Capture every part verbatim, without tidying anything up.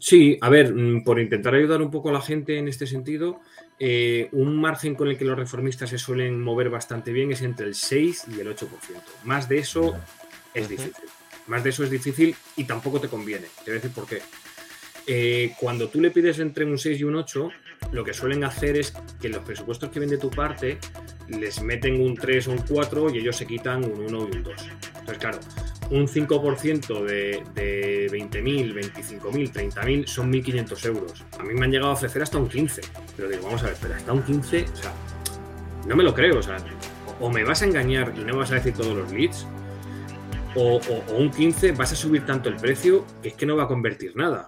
Sí, a ver, por intentar ayudar un poco a la gente en este sentido, eh, un margen con el que los reformistas se suelen mover bastante bien es entre el seis y el ocho por ciento. Más de eso es difícil. Más de eso es difícil y tampoco te conviene. Te voy a decir por qué. Eh, cuando tú le pides entre un seis y un ocho, lo que suelen hacer es que los presupuestos que ven de tu parte les meten un tres o un cuatro y ellos se quitan un uno y un dos. Entonces, claro, un cinco por ciento de, de veinte mil, veinticinco mil, treinta mil son mil quinientos euros. A mí me han llegado a ofrecer hasta un quince. Pero digo, vamos a ver, pero hasta un quince, o sea, no me lo creo. O sea, o me vas a engañar y no me vas a decir todos los leads, o, o, o un quince vas a subir tanto el precio que es que no va a convertir nada.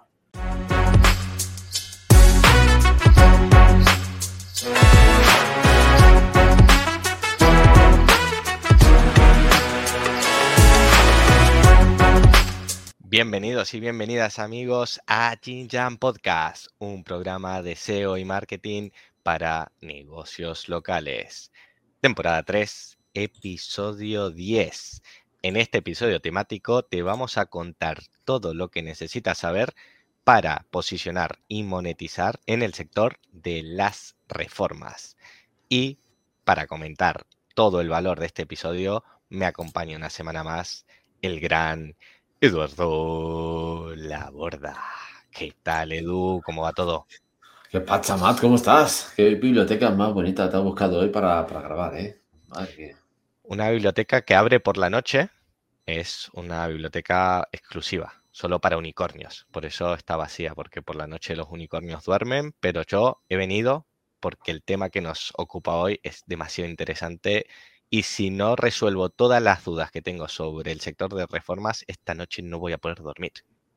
Bienvenidos y bienvenidas amigos a Jin Jan Podcast, un programa de S E O y marketing para negocios locales. Temporada tres, episodio diez. En este episodio temático te vamos a contar todo lo que necesitas saber para posicionar y monetizar en el sector de las reformas. Y para comentar todo el valor de este episodio, me acompaña una semana más el gran Eduardo Laborda. ¿Qué tal, Edu? ¿Cómo va todo? ¿Qué pasa, Matt? ¿Cómo estás? ¿Qué biblioteca más bonita te has buscado hoy para, para grabar, eh? Madre mía. Una biblioteca que abre por la noche. Es una biblioteca exclusiva, solo para unicornios. Por eso está vacía, porque por la noche los unicornios duermen, pero yo he venido porque el tema que nos ocupa hoy es demasiado interesante y si no resuelvo todas las dudas que tengo sobre el sector de reformas, esta noche no voy a poder dormir.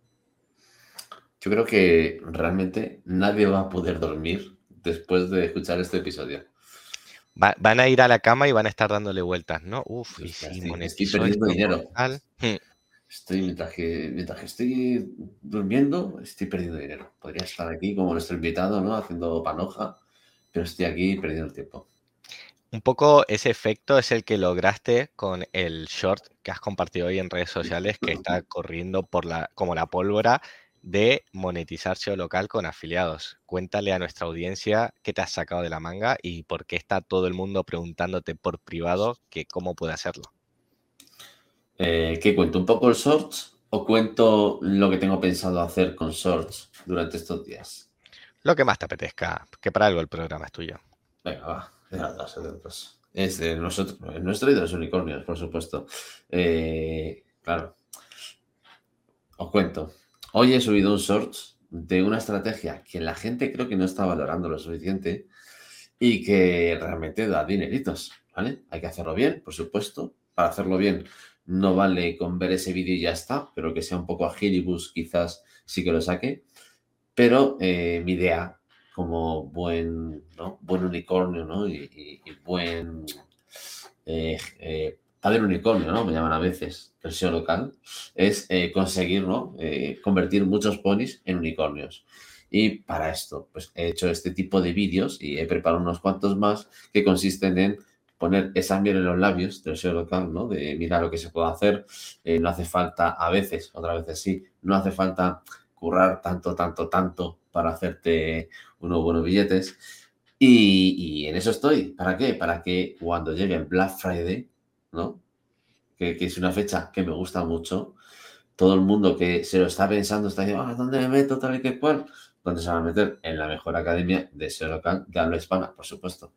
Yo creo que realmente nadie va a poder dormir después de escuchar este episodio. Va, van a ir a la cama y van a estar dándole vueltas, ¿no? Uf, y si estoy, monetizo estoy perdiendo esto dinero. con tal. Estoy, mientras que, mientras que estoy durmiendo, estoy perdiendo dinero. Podría estar aquí como nuestro invitado, ¿no? Haciendo panoja, pero estoy aquí perdiendo el tiempo. Un poco ese efecto es el que lograste con el short que has compartido hoy en redes sociales, que está corriendo por la, como la pólvora de monetizar S E O local con afiliados. Cuéntale a nuestra audiencia qué te has sacado de la manga y por qué está todo el mundo preguntándote por privado que cómo puede hacerlo. Eh, ¿Qué cuento? ¿Un poco el shorts o cuento lo que tengo pensado hacer con shorts durante estos días? Lo que más te apetezca, que para algo el programa es tuyo. Venga, va. De las dos, de las dos. Es de nosotros, es nuestro y de los unicornios, por supuesto. Eh, claro. Os cuento. Hoy he subido un shorts de una estrategia que la gente creo que no está valorando lo suficiente y que realmente da dineritos, ¿vale? Hay que hacerlo bien, por supuesto. Para hacerlo bien no vale con ver ese vídeo y ya está, pero que sea un poco agilibus quizás sí que lo saque. Pero eh, mi idea como buen, ¿no? buen unicornio, ¿no? Y, y, y buen eh, eh, padre unicornio, ¿no? Me llaman a veces, el S E O local, es eh, conseguir, ¿no? Eh, convertir muchos ponis en unicornios. Y para esto, pues he hecho este tipo de vídeos y he preparado unos cuantos más que consisten en poner esa miel en los labios del S E O local, ¿no? De mira lo que se puede hacer, eh, no hace falta, a veces, otras veces sí, no hace falta currar tanto, tanto, tanto para hacerte unos buenos billetes. Y, y en eso estoy. ¿Para qué? Para que cuando llegue el Black Friday, ¿no? Que, que es una fecha que me gusta mucho, todo el mundo que se lo está pensando está diciendo, ah, ¿dónde me meto tal y que cual? ¿Dónde se van a meter? En la mejor academia de S E O local de habla hispana, por supuesto.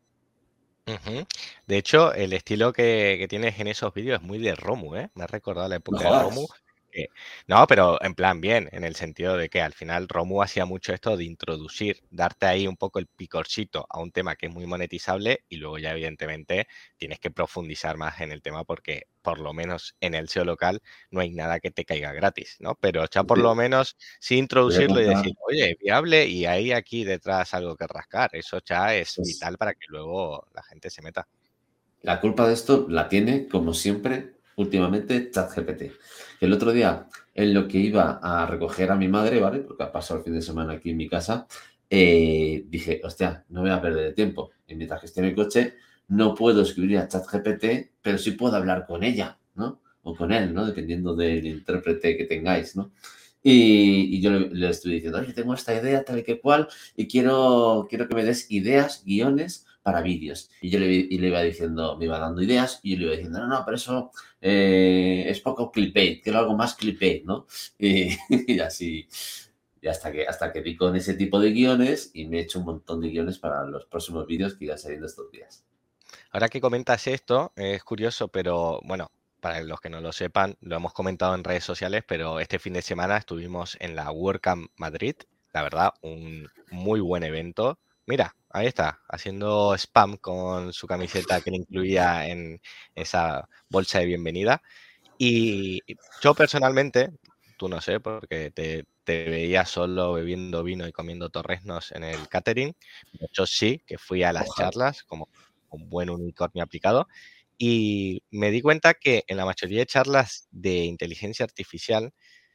Uh-huh. De hecho, el estilo que, que tienes en esos vídeos es muy de Romu, ¿eh? Me ha recordado la No época de Romu. jodas. que- No, pero en plan bien, en el sentido de que al final Romu hacía mucho esto de introducir, darte ahí un poco el picorcito a un tema que es muy monetizable y luego ya evidentemente tienes que profundizar más en el tema porque por lo menos en el S E O local no hay nada que te caiga gratis, ¿no? Pero ya por Te, lo menos sí te voy a introducirlo y contar. decir, oye, viable y hay aquí detrás algo que rascar. Eso ya es Pues, vital para que luego la gente se meta. la culpa de esto la tiene, como siempre, últimamente ChatGPT. El otro día, en lo que iba a recoger a mi madre, ¿vale? Porque ha pasado el fin de semana aquí en mi casa, eh, dije, hostia, no voy a perder el tiempo. Y mientras que esté en el coche, no puedo escribir a ChatGPT, pero sí puedo hablar con ella, ¿no? O con él, ¿no? Dependiendo del intérprete que tengáis, ¿no? Y, y yo le, le estoy diciendo, oye, tengo esta idea tal y que cual y quiero, quiero que me des ideas, guiones para vídeos. Y yo le, y le iba diciendo, me iba dando ideas y yo le iba diciendo, no, no, pero eso eh, es poco clickbait, quiero algo más clickbait, ¿no? Y, y así, y hasta que, hasta que di con ese tipo de guiones y me he hecho un montón de guiones para los próximos vídeos que irán saliendo estos días. Ahora que comentas esto, es curioso, pero bueno, para los que no lo sepan, lo hemos comentado en redes sociales, pero este fin de semana estuvimos en la WordCamp Madrid. La verdad, un muy buen evento. Mira, ahí está, haciendo spam con su camiseta que le incluía en esa bolsa de bienvenida. Y yo personalmente, tú no sé, porque te, te veía solo bebiendo vino y comiendo torreznos en el catering. Yo sí, que fui a las Ojalá. charlas como un buen unicornio aplicado. Y me di cuenta que en la mayoría de charlas de inteligencia artificial,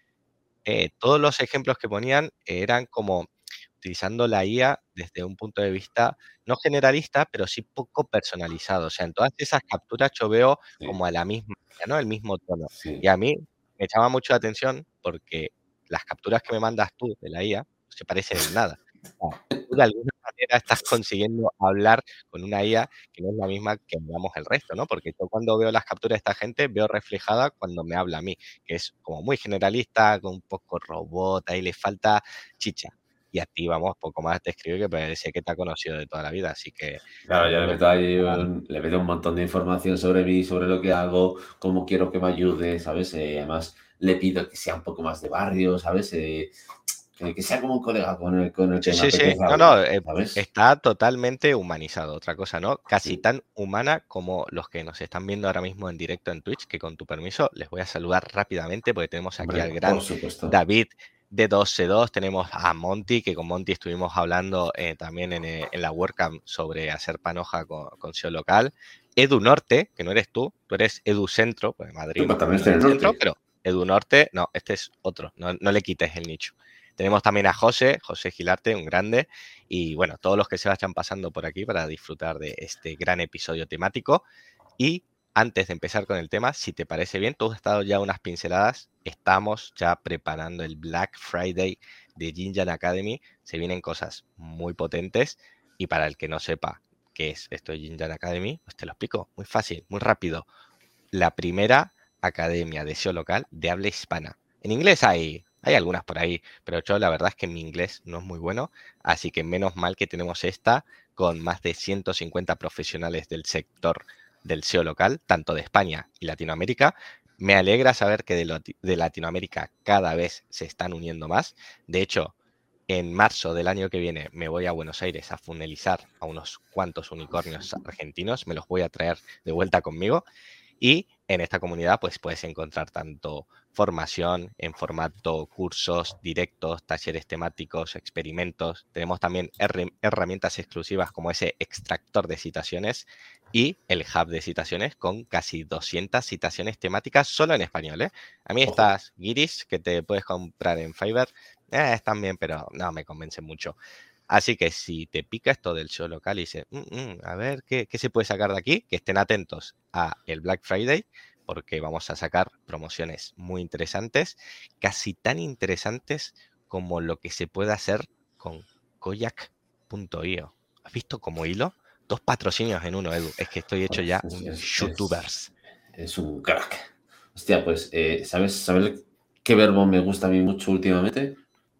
eh, todos los ejemplos que ponían eran como utilizando la I A desde un punto de vista no generalista, pero sí poco personalizado. O sea, en todas esas capturas yo veo Sí, como a la misma, ¿no? El mismo tono. Y sí. a mí me llama mucho la atención porque las capturas que me mandas tú de la I A no se parecen en nada. O sea, tú de alguna manera estás consiguiendo hablar con una I A que no es la misma que hablamos el resto, ¿no? Porque yo cuando veo las capturas de esta gente veo reflejada cuando me habla a mí, que es como muy generalista, con un poco robot, ahí le falta chicha. Y a ti, vamos, poco más te escribe que parece que te ha conocido de toda la vida, así que Claro, muy yo le buen meto ahí trabajo. un, le meto un montón de información sobre mí, sobre lo que hago, cómo quiero que me ayude, ¿sabes? Eh, además, le pido que sea un poco más de barrio, ¿sabes? Eh, que, que sea como un colega con el, con el Sí, que me sí, sí. apetece No, no, hablar, eh, ¿sabes? está totalmente humanizado. Otra cosa, ¿no? Casi Sí. tan humana como los que nos están viendo ahora mismo en directo en Twitch, que con tu permiso les voy a saludar rápidamente porque tenemos aquí al Hombre, por gran supuesto. David de dos ce dos, tenemos a Monty, que con Monty estuvimos hablando eh, también en, eh, en la WordCamp sobre hacer panoja con, con S E O local. Edu Norte, que no eres tú, tú eres Edu Centro, pues Tú Madrid pues, también no estoy es en el el centro, norte. pero Edu Norte, no, este es otro, no, no le quites el nicho. Tenemos también a José, José Gilarte, un grande, y bueno, todos los que se vayan pasando por aquí para disfrutar de este gran episodio temático. Y antes de empezar con el tema, si te parece bien, tú has estado ya unas pinceladas, estamos ya preparando el Black Friday de Jinjan Academy, se vienen cosas muy potentes y para el que no sepa qué es esto de Jinjan Academy, pues te lo explico, muy fácil, muy rápido. La primera academia de S E O local de habla hispana. En inglés hay, hay algunas por ahí, pero yo la verdad es que mi inglés no es muy bueno, así que menos mal que tenemos esta con más de ciento cincuenta profesionales del sector del S E O local, tanto de España y Latinoamérica. Me alegra saber que de, lo, de Latinoamérica cada vez se están uniendo más. De hecho, en marzo del año que viene me voy a Buenos Aires a funelizar a unos cuantos unicornios argentinos, me los voy a traer de vuelta conmigo. Y en esta comunidad pues puedes encontrar tanto formación en formato cursos, directos, talleres temáticos, experimentos. Tenemos también her herramientas exclusivas como ese extractor de citaciones y el hub de citaciones con casi doscientas citaciones temáticas solo en español, ¿eh? A mí Ojo. estas guiris que te puedes comprar en Fiverr eh, están bien, pero no me convencen mucho. Así que si te pica esto del show local y dices, "Mm, mm, a ver, ¿qué, ¿qué se puede sacar de aquí?", que estén atentos a el Black Friday, porque vamos a sacar promociones muy interesantes, casi tan interesantes como lo que se puede hacer con Koyak punto i o. ¿Has visto como hilo? Dos patrocinios en uno, Edu. Es que estoy hecho Es, ya es, un es, es, youtubers. es un crack. Hostia, pues, eh, ¿sabes, ¿sabes qué verbo me gusta a mí mucho últimamente?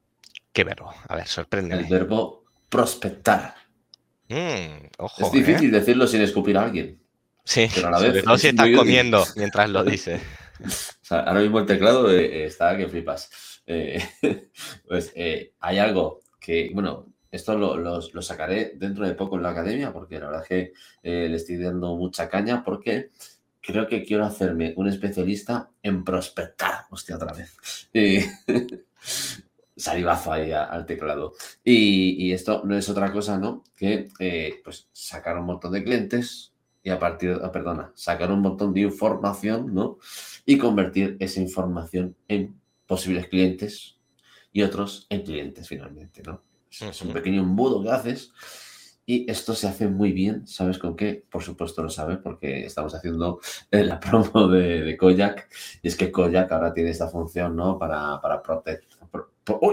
Qué verbo. A ver, El sorpréndeme. verbo prospectar. Mm, Es ojo, ¿eh? difícil decirlo sin escupir a alguien, Sí, pero a la sobre vez todo si es estás muy útil. comiendo mientras lo dices. O sea, ahora mismo el teclado eh, está que flipas. Eh, pues eh, hay algo que, bueno, esto lo, lo- lo sacaré dentro de poco en la academia, porque la verdad es que eh, le estoy dando mucha caña, porque creo que quiero hacerme un especialista en prospectar. Hostia, otra vez. Y salivazo ahí a- al teclado. Y, y esto no es otra cosa, ¿no? Que eh, pues sacar un montón de clientes y a partir, ah, perdona, sacar un montón de información, ¿no? Y convertir esa información en posibles clientes y otros en clientes finalmente, ¿no? Es, es un Ujú. pequeño embudo que haces y esto se hace muy bien, ¿sabes con qué? Por supuesto lo sabes porque estamos haciendo eh, la promo de, de Koyak y es que Koyak ahora tiene esta función, ¿no? Para, para protect, pro, pro, uy,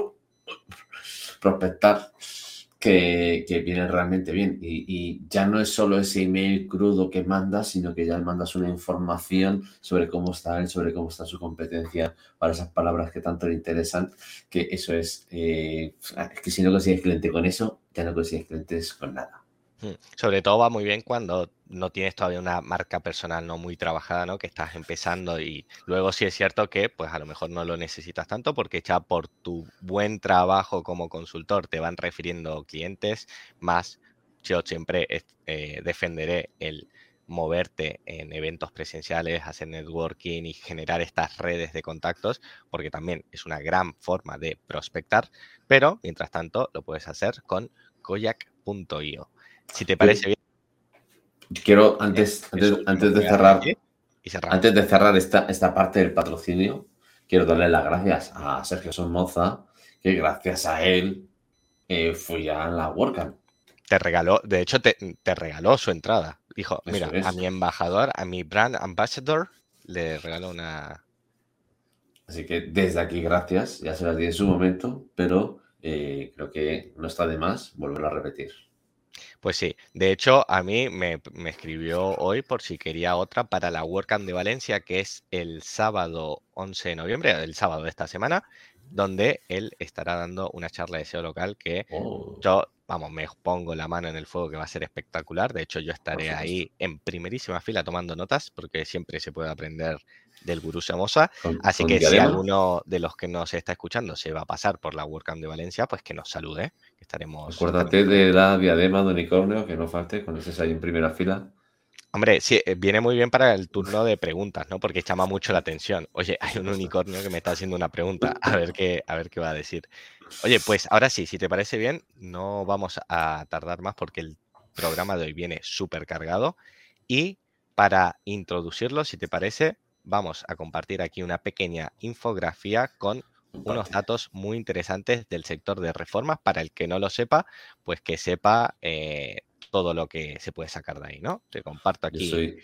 prospectar que, que viene realmente bien. Y, y ya no es solo ese email crudo que mandas, sino que ya mandas una información sobre cómo está él, sobre cómo está su competencia, para esas palabras que tanto le interesan, que eso es, eh, es que si no consigues cliente con eso, ya no consigues clientes con nada. Sobre todo va muy bien cuando no tienes todavía una marca personal no muy trabajada, ¿no? Que estás empezando y luego sí es cierto que pues a lo mejor no lo necesitas tanto porque ya por tu buen trabajo como consultor te van refiriendo clientes, más yo siempre eh, defenderé el moverte en eventos presenciales, hacer networking y generar estas redes de contactos, porque también es una gran forma de prospectar, pero mientras tanto lo puedes hacer con Koyak punto i o. Si te parece bien. Quiero, antes, antes, antes de cerrar, antes de cerrar esta, esta parte del patrocinio, quiero darle las gracias a Sergio Somoza, que gracias a él eh, fui a la WordCamp. Te regaló, de hecho, te, te regaló su entrada. Dijo, Eso mira, es. a mi embajador, a mi brand ambassador, le regaló una... Así que desde aquí, gracias. Ya se las di en su momento, pero eh, creo que no está de más volverlo a repetir. Pues sí, de hecho a mí me, me escribió hoy por si quería otra para la WordCamp de Valencia, que es el sábado once de noviembre, el sábado de esta semana, donde él estará dando una charla de S E O local que Oh. yo, vamos, me pongo la mano en el fuego que va a ser espectacular. De hecho, yo estaré ahí en primerísima fila tomando notas porque siempre se puede aprender del gurú Somoza. Con, Así con que diadema. si alguno de los que nos está escuchando se va a pasar por la WordCamp de Valencia, pues que nos salude, que estaremos... Acuérdate estaremos de la diadema de unicornio, que no falte cuando estés ahí en primera fila. Hombre, sí, viene muy bien para el turno de preguntas, ¿no? Porque llama mucho la atención. Oye, hay un unicornio que me está haciendo una pregunta, a ver qué, a ver qué va a decir. Oye, pues ahora sí, si te parece bien, no vamos a tardar más porque el programa de hoy viene súper cargado. Y para introducirlo, si te parece, vamos a compartir aquí una pequeña infografía con unos datos muy interesantes del sector de reformas. Para el que no lo sepa, pues que sepa eh, todo lo que se puede sacar de ahí, ¿no? Te comparto aquí yo soy,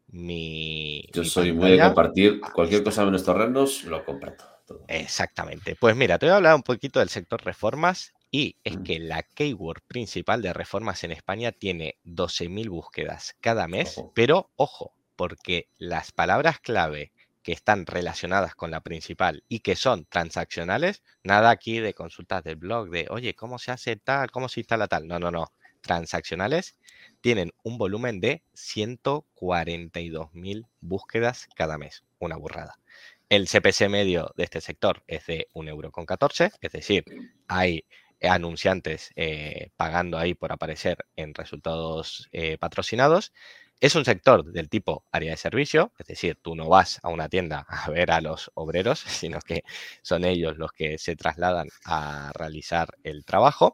mi Yo mi soy pantalla. muy de compartir. Ahí cualquier está. cosa en nuestros terrenos, lo comparto. Todo. Exactamente. Pues mira, te voy a hablar un poquito del sector reformas y es que la keyword principal de reformas en España tiene doce mil búsquedas cada mes, Ojo. pero ojo, porque las palabras clave que están relacionadas con la principal y que son transaccionales, nada aquí de consultas del blog de, oye, ¿cómo se hace tal? ¿Cómo se instala tal? No, no, no. Transaccionales tienen un volumen de ciento cuarenta y dos mil búsquedas cada mes. Una burrada. El C P C medio de este sector es de un euro con catorce, es decir, hay anunciantes eh, pagando ahí por aparecer en resultados eh, patrocinados. Es un sector del tipo área de servicio, es decir, tú no vas a una tienda a ver a los obreros, sino que son ellos los que se trasladan a realizar el trabajo.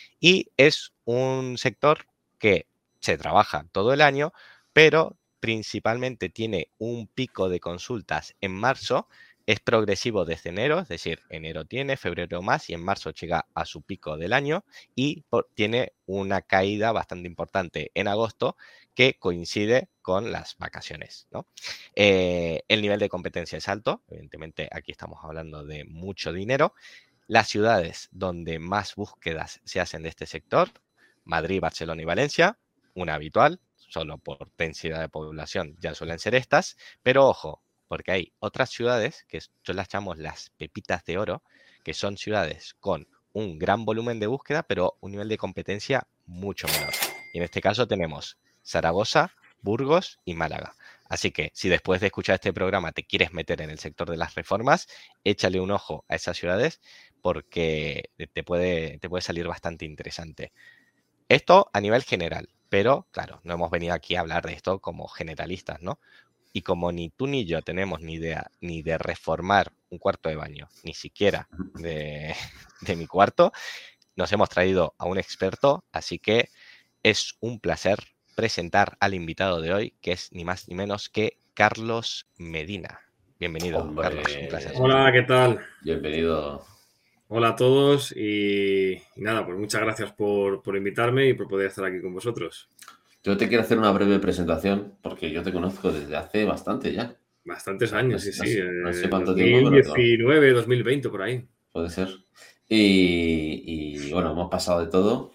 Y es un sector que se trabaja todo el año, pero principalmente tiene un pico de consultas en marzo, es progresivo desde enero, es decir, enero tiene, febrero más y en marzo llega a su pico del año y por, tiene una caída bastante importante en agosto que coincide con las vacaciones, ¿no? Eh, el nivel de competencia es alto, evidentemente aquí estamos hablando de mucho dinero. Las ciudades donde más búsquedas se hacen de este sector, Madrid, Barcelona y Valencia, una habitual, solo por densidad de población ya suelen ser estas, pero ojo, porque hay otras ciudades que yo las llamamos las pepitas de oro, que son ciudades con un gran volumen de búsqueda, pero un nivel de competencia mucho menor. Y en este caso tenemos Zaragoza, Burgos y Málaga. Así que si después de escuchar este programa te quieres meter en el sector de las reformas, échale un ojo a esas ciudades porque te puede, te puede salir bastante interesante. Esto a nivel general, pero claro, no hemos venido aquí a hablar de esto como generalistas, ¿no? Y como ni tú ni yo tenemos ni idea ni de reformar un cuarto de baño, ni siquiera de, de mi cuarto, nos hemos traído a un experto, así que es un placer presentar al invitado de hoy, que es ni más ni menos que Carlos Medina. Bienvenido, Hombre, Carlos, un placer. Hola, ¿qué tal? Bienvenido. Hola a todos y, y nada, pues muchas gracias por, por invitarme y por poder estar aquí con vosotros. Yo te quiero hacer una breve presentación porque yo te conozco desde hace bastante ya. Bastantes años, sí, no, sí. No, no sé eh, cuánto dos mil diecinueve, tiempo, pero... dos mil veinte, por ahí. puede ser. Y, y, bueno, hemos pasado de todo,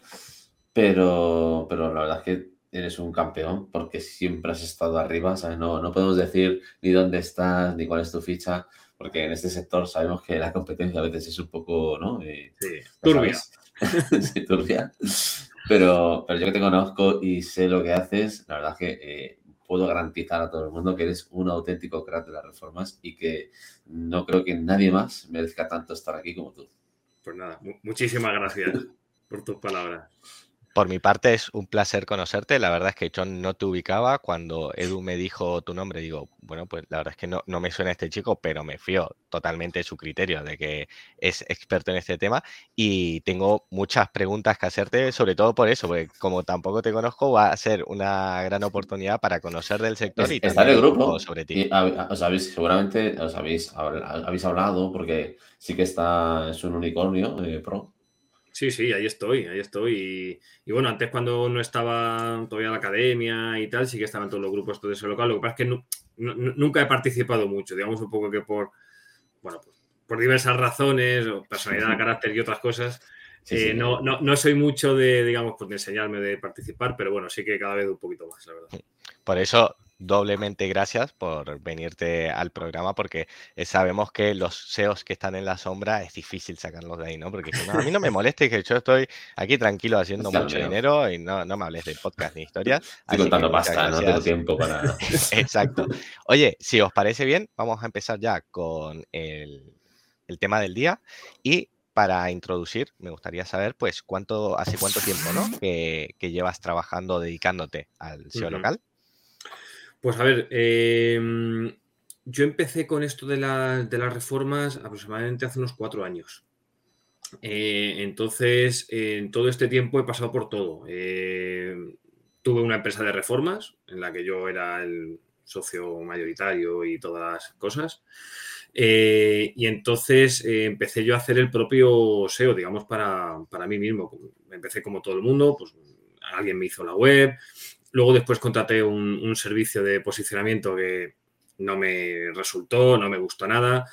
pero, pero la verdad es que eres un campeón porque siempre has estado arriba, ¿sabes? No, no podemos decir ni dónde estás, ni cuál es tu ficha, porque en este sector sabemos que la competencia a veces es un poco, ¿no? Eh, sí, turbia. Sí, turbia. Pero, pero yo que te conozco y sé lo que haces, la verdad es que eh, puedo garantizar a todo el mundo que eres un auténtico crack de las reformas y que no creo que nadie más merezca tanto estar aquí como tú. Pues nada, muchísimas gracias por tus palabras. Por mi parte es un placer conocerte. La verdad es que yo no te ubicaba. Cuando Edu me dijo tu nombre, digo, bueno, pues la verdad es que no, no me suena este chico, pero me fío totalmente de su criterio, de que es experto en este tema. Y tengo muchas preguntas que hacerte, sobre todo por eso, porque como tampoco te conozco, va a ser una gran oportunidad para conocer del sector y Está en también el un grupo poco sobre ti. y a- os habéis, seguramente os habéis, habéis hablado porque sí que está, es un unicornio eh, pro. Sí, sí, ahí estoy, ahí estoy. Y, y bueno, antes cuando no estaba todavía en la academia y tal, sí que estaban todos los grupos de ese local. Lo que pasa es que no, no, nunca he participado mucho, digamos un poco que por, bueno, pues, por diversas razones, o personalidad, carácter y otras cosas. Sí, eh, sí, no, eh. no, no soy mucho de, digamos, pues de enseñarme, de participar, pero bueno, sí que cada vez un poquito más, la verdad. Por eso, doblemente gracias por venirte al programa, porque eh, sabemos que los S E Os que están en la sombra es difícil sacarlos de ahí, ¿no? Porque si no, a mí no me moleste que yo estoy aquí tranquilo haciendo Está lo mucho mío. dinero y no, no me hables de podcast ni historias. Estoy Así que contando muchas pasta, no tengo gracias. tiempo para... Exacto. Oye, si os parece bien, vamos a empezar ya con el, el tema del día. Y para introducir, me gustaría saber, pues, cuánto, hace cuánto tiempo, ¿no? Que, que llevas trabajando, dedicándote al S E O Ujú. local. Pues a ver, eh, yo empecé con esto de, la, de las reformas aproximadamente hace unos cuatro años. Eh, entonces, eh, en todo este tiempo he pasado por todo. Eh, tuve una empresa de reformas en la que yo era el socio mayoritario y todas las cosas. Eh, y entonces eh, empecé yo a hacer el propio S E O, digamos, para, para mí mismo. Empecé como todo el mundo, pues alguien me hizo la web. Luego después contraté un, un servicio de posicionamiento que no me resultó, no me gustó nada.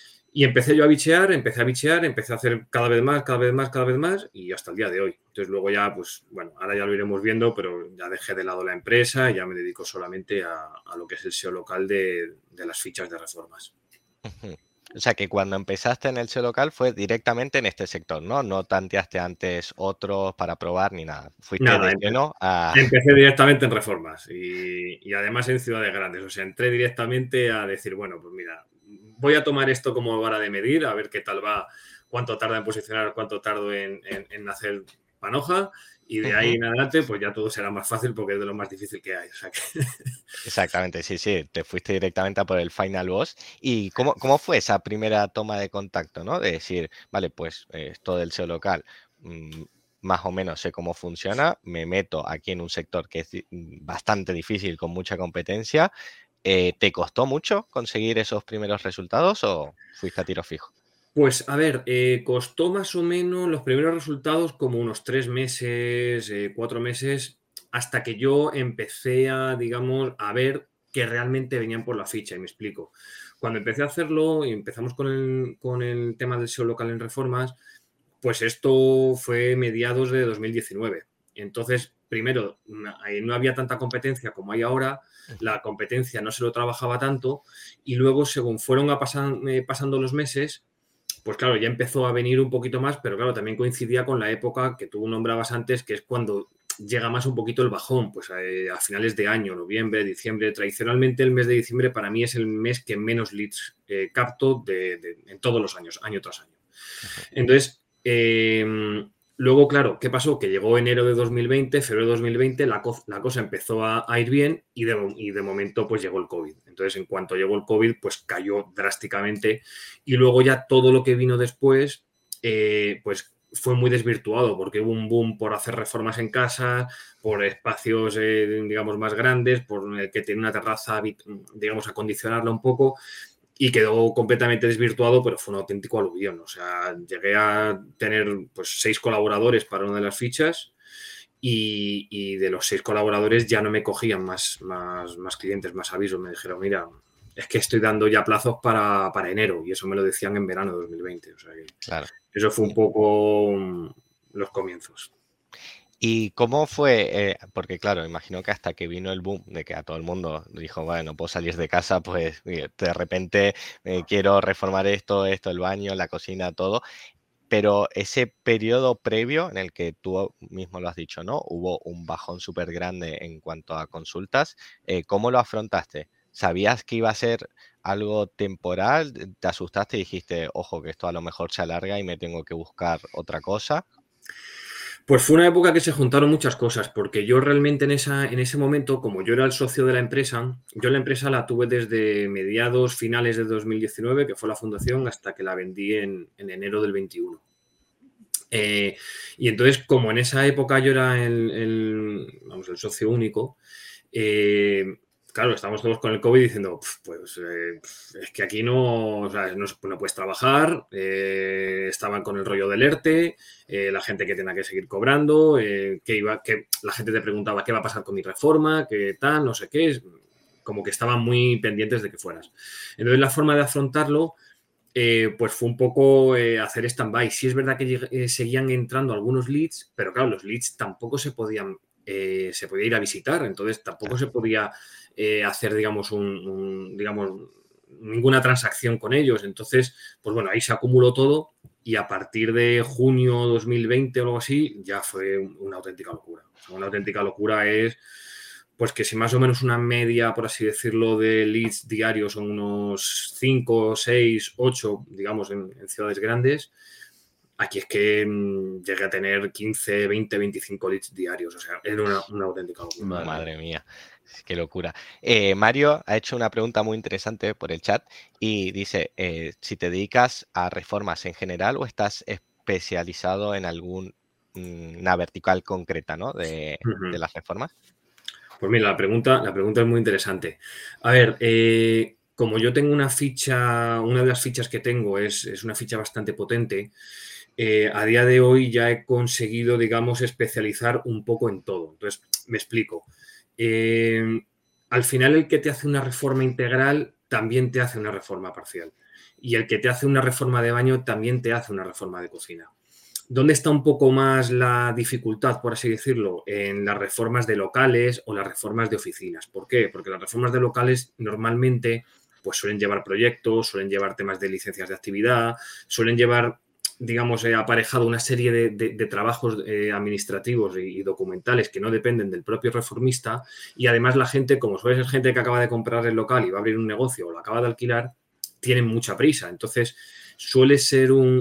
Y empecé yo a bichear, empecé a bichear, empecé a hacer cada vez más, cada vez más, cada vez más y hasta el día de hoy. Entonces luego ya, pues bueno, ahora ya lo iremos viendo, pero ya dejé de lado la empresa y ya me dedico solamente a, a lo que es el S E O local de, de las fichas de reformas. Ujú. O sea que cuando empezaste en el S E O local fue directamente en este sector, ¿no? No tanteaste antes otros para probar ni nada. Fuiste Nada, de empe lleno a... empecé directamente en reformas y, y además en ciudades grandes. O sea, entré directamente a decir, bueno, pues mira, voy a tomar esto como vara de medir, a ver qué tal va, cuánto tarda en posicionar, cuánto tardo en, en, en hacer panoja y de ahí Ujú. en adelante pues ya todo será más fácil porque es de lo más difícil que hay. O sea que... Exactamente, sí, sí, te fuiste directamente a por el Final Boss. ¿Y cómo, cómo fue esa primera toma de contacto, ¿no? De decir, vale, pues eh, esto del S E O local, mmm, más o menos sé cómo funciona, me meto aquí en un sector que es di- bastante difícil, con mucha competencia. Eh, ¿te costó mucho conseguir esos primeros resultados o fuiste a tiro fijo? Pues a ver, eh, costó más o menos los primeros resultados como unos tres meses, eh, cuatro meses, hasta que yo empecé a, digamos, a ver que realmente venían por la ficha, y me explico. Cuando empecé a hacerlo y empezamos con el, con el tema del S E O local en reformas, pues esto fue mediados de dos mil diecinueve. Entonces, primero, no había tanta competencia como hay ahora, la competencia no se lo trabajaba tanto, y luego, según fueron a pasan, eh, pasando los meses, pues claro, ya empezó a venir un poquito más, pero claro, también coincidía con la época que tú nombrabas antes, que es cuando llega más un poquito el bajón, pues eh, a finales de año, noviembre, diciembre. Tradicionalmente el mes de diciembre para mí es el mes que menos leads eh, capto de, de, en todos los años, año tras año. Entonces, eh, luego, claro, ¿qué pasó? Que llegó enero de dos mil veinte, febrero de dos mil veinte, la, co la cosa empezó a, a ir bien y de, y de momento pues llegó el COVID. Entonces, en cuanto llegó el COVID, pues cayó drásticamente y luego ya todo lo que vino después, eh, pues fue muy desvirtuado porque hubo un boom por hacer reformas en casa, por espacios, eh, digamos, más grandes, por el que tiene una terraza, digamos, acondicionarla un poco, y quedó completamente desvirtuado, pero fue un auténtico aluvión. O sea, llegué a tener pues seis colaboradores para una de las fichas y, y de los seis colaboradores ya no me cogían más, más, más clientes, más avisos. Me dijeron, mira, es que estoy dando ya plazos para, para enero, y eso me lo decían en verano de dos mil veinte. O sea que Claro. eso fue un poco los comienzos. ¿Y cómo fue? Eh, porque claro, imagino que hasta que vino el boom de que a todo el mundo dijo, bueno, no puedo salir de casa, pues de repente eh, quiero reformar esto, esto, el baño, la cocina, todo. Pero ese periodo previo en el que tú mismo lo has dicho, ¿no? Hubo un bajón súper grande en cuanto a consultas. Eh, ¿cómo lo afrontaste? ¿Sabías que iba a ser algo temporal? ¿Te asustaste y dijiste, ojo, que esto a lo mejor se alarga y me tengo que buscar otra cosa? Pues fue una época que se juntaron muchas cosas, porque yo realmente en, esa, en ese momento, como yo era el socio de la empresa, yo la empresa la tuve desde mediados, finales de dos mil diecinueve, que fue la fundación, hasta que la vendí en, en enero del veintiuno. Eh, y entonces, como en esa época yo era el, el, vamos, el socio único, eh, claro, estamos todos con el COVID diciendo, pues eh, es que aquí no, o sea, no, no puedes trabajar, eh, estaban con el rollo del ERTE, eh, la gente que tenía que seguir cobrando, eh, que iba, que la gente te preguntaba qué va a pasar con mi reforma, qué tal, no sé qué, es, como que estaban muy pendientes de que fueras. Entonces la forma de afrontarlo Eh, pues fue un poco eh, hacer stand-by. Sí es verdad que eh, seguían entrando algunos leads, pero claro, los leads tampoco se podían, eh, se podía ir a visitar, entonces tampoco se podía eh, hacer, digamos, un, un, digamos, ninguna transacción con ellos. Entonces, pues bueno, ahí se acumuló todo y a partir de junio dos mil veinte o algo así, ya fue una auténtica locura. O sea, una auténtica locura es... Pues que si más o menos una media, por así decirlo, de leads diarios son unos cinco, seis, ocho, digamos, en, en ciudades grandes, aquí es que mmm, llegué a tener quince, veinte, veinticinco leads diarios. O sea, era una, una auténtica locura. Madre, Madre mía, qué locura. Eh, Mario ha hecho una pregunta muy interesante por el chat y dice, eh, si te dedicas a reformas en general o estás especializado en alguna vertical concreta, ¿no? de, Uh-huh. de las reformas. Pues mira, la pregunta, la pregunta es muy interesante. A ver, eh, como yo tengo una ficha, una de las fichas que tengo es, es una ficha bastante potente, eh, a día de hoy ya he conseguido, digamos, especializar un poco en todo. Entonces, me explico. Eh, al final, el que te hace una reforma integral también te hace una reforma parcial. Y el que te hace una reforma de baño también te hace una reforma de cocina. ¿Dónde está un poco más la dificultad, por así decirlo? En las reformas de locales o las reformas de oficinas. ¿Por qué? Porque las reformas de locales normalmente pues, suelen llevar proyectos, suelen llevar temas de licencias de actividad, suelen llevar, digamos, eh, aparejado una serie de, de, de trabajos eh, administrativos y, y documentales que no dependen del propio reformista, y además la gente, como suele ser gente que acaba de comprar el local y va a abrir un negocio o lo acaba de alquilar, tienen mucha prisa. Entonces, suele ser un...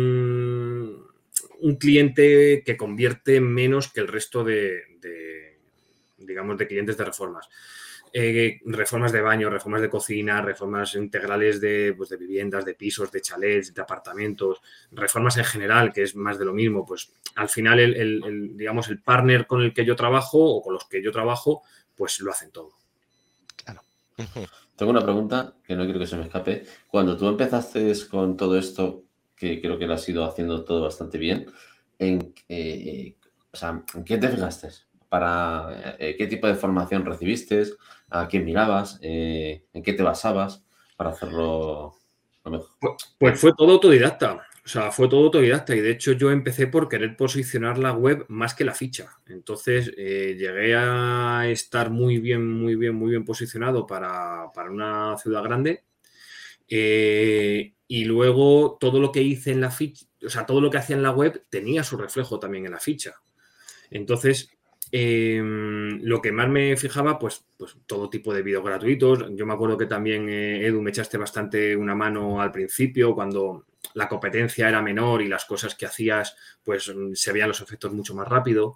un un cliente que convierte menos que el resto de, de digamos, de clientes de reformas. Eh, reformas de baño, reformas de cocina, reformas integrales de, pues, de viviendas, de pisos, de chalets, de apartamentos, reformas en general, que es más de lo mismo. Pues al final, el, el, el, digamos, el partner con el que yo trabajo o con los que yo trabajo, pues lo hacen todo. Claro. Tengo una pregunta que no quiero que se me escape. Cuando tú empezaste con todo esto, que creo que lo has ido haciendo todo bastante bien, ¿en, eh, o sea, ¿en qué te fijaste? Para, eh, ¿Qué tipo de formación recibiste? ¿A quién mirabas? Eh, ¿En qué te basabas para hacerlo lo mejor? Pues, pues fue todo autodidacta. O sea, fue todo autodidacta y de hecho yo empecé por querer posicionar la web más que la ficha. Entonces eh, llegué a estar muy bien, muy bien, muy bien posicionado para, para una ciudad grande. Eh, y luego todo lo que hice en la ficha, o sea, todo lo que hacía en la web tenía su reflejo también en la ficha. Entonces, eh, lo que más me fijaba, pues, pues todo tipo de vídeos gratuitos. Yo me acuerdo que también, eh, Edu, me echaste bastante una mano al principio, cuando la competencia era menor y las cosas que hacías, pues se veían los efectos mucho más rápido.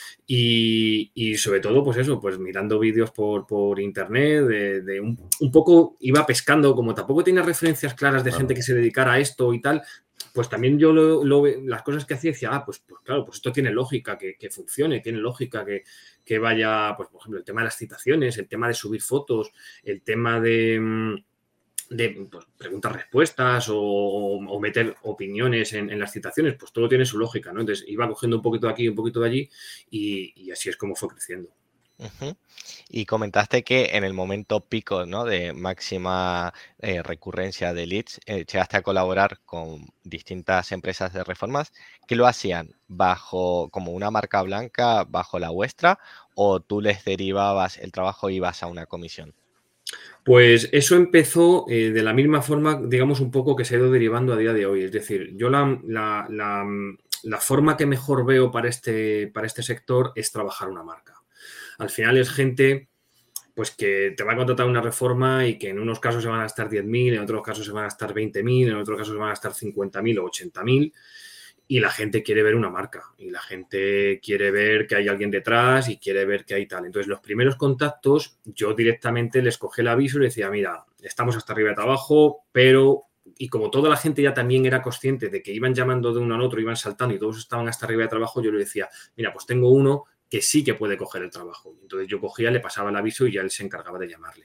Y, y sobre todo, pues eso, pues mirando vídeos por, por internet, de, de un, un poco iba pescando, como tampoco tenía referencias claras de Claro. gente que se dedicara a esto y tal, pues también yo lo, lo, las cosas que hacía decía, ah, pues, pues claro, pues esto tiene lógica que, que funcione, tiene lógica que, que vaya, pues por ejemplo, el tema de las citaciones, el tema de subir fotos, el tema de... de pues, preguntas-respuestas o, o meter opiniones en, en las citaciones, pues todo tiene su lógica, ¿no? Entonces iba cogiendo un poquito de aquí y un poquito de allí y, y así es como fue creciendo. Ujú. Y comentaste que en el momento pico, ¿no? de máxima eh, recurrencia de leads, eh, llegaste a colaborar con distintas empresas de reformas que lo hacían bajo como una marca blanca bajo la vuestra, o tú les derivabas el trabajo y ibas a una comisión. Pues eso empezó eh, de la misma forma, digamos, un poco que se ha ido derivando a día de hoy. Es decir, yo la, la, la, la forma que mejor veo para este, para este sector es trabajar una marca. Al final es gente pues que te va a contratar una reforma y que en unos casos se van a gastar diez mil, en otros casos se van a gastar veinte mil, en otros casos se van a gastar cincuenta mil o ochenta mil, y la gente quiere ver una marca y la gente quiere ver que hay alguien detrás y quiere ver que hay tal. Entonces, los primeros contactos, yo directamente les cogí el aviso y les decía, mira, estamos hasta arriba de trabajo, pero... Y como toda la gente ya también era consciente de que iban llamando de uno al otro, iban saltando y todos estaban hasta arriba de trabajo, yo le decía, mira, pues tengo uno que sí que puede coger el trabajo. Entonces yo cogía, le pasaba el aviso y ya él se encargaba de llamarle.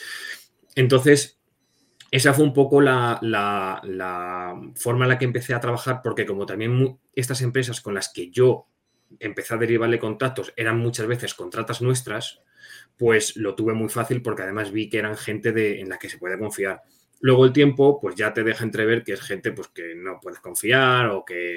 Entonces, esa fue un poco la, la, la forma en la que empecé a trabajar, porque como también estas empresas con las que yo empecé a derivarle contactos eran muchas veces contratas nuestras, pues lo tuve muy fácil porque además vi que eran gente de, en la que se puede confiar. Luego el tiempo pues ya te deja entrever que es gente pues, que no puedes confiar o que,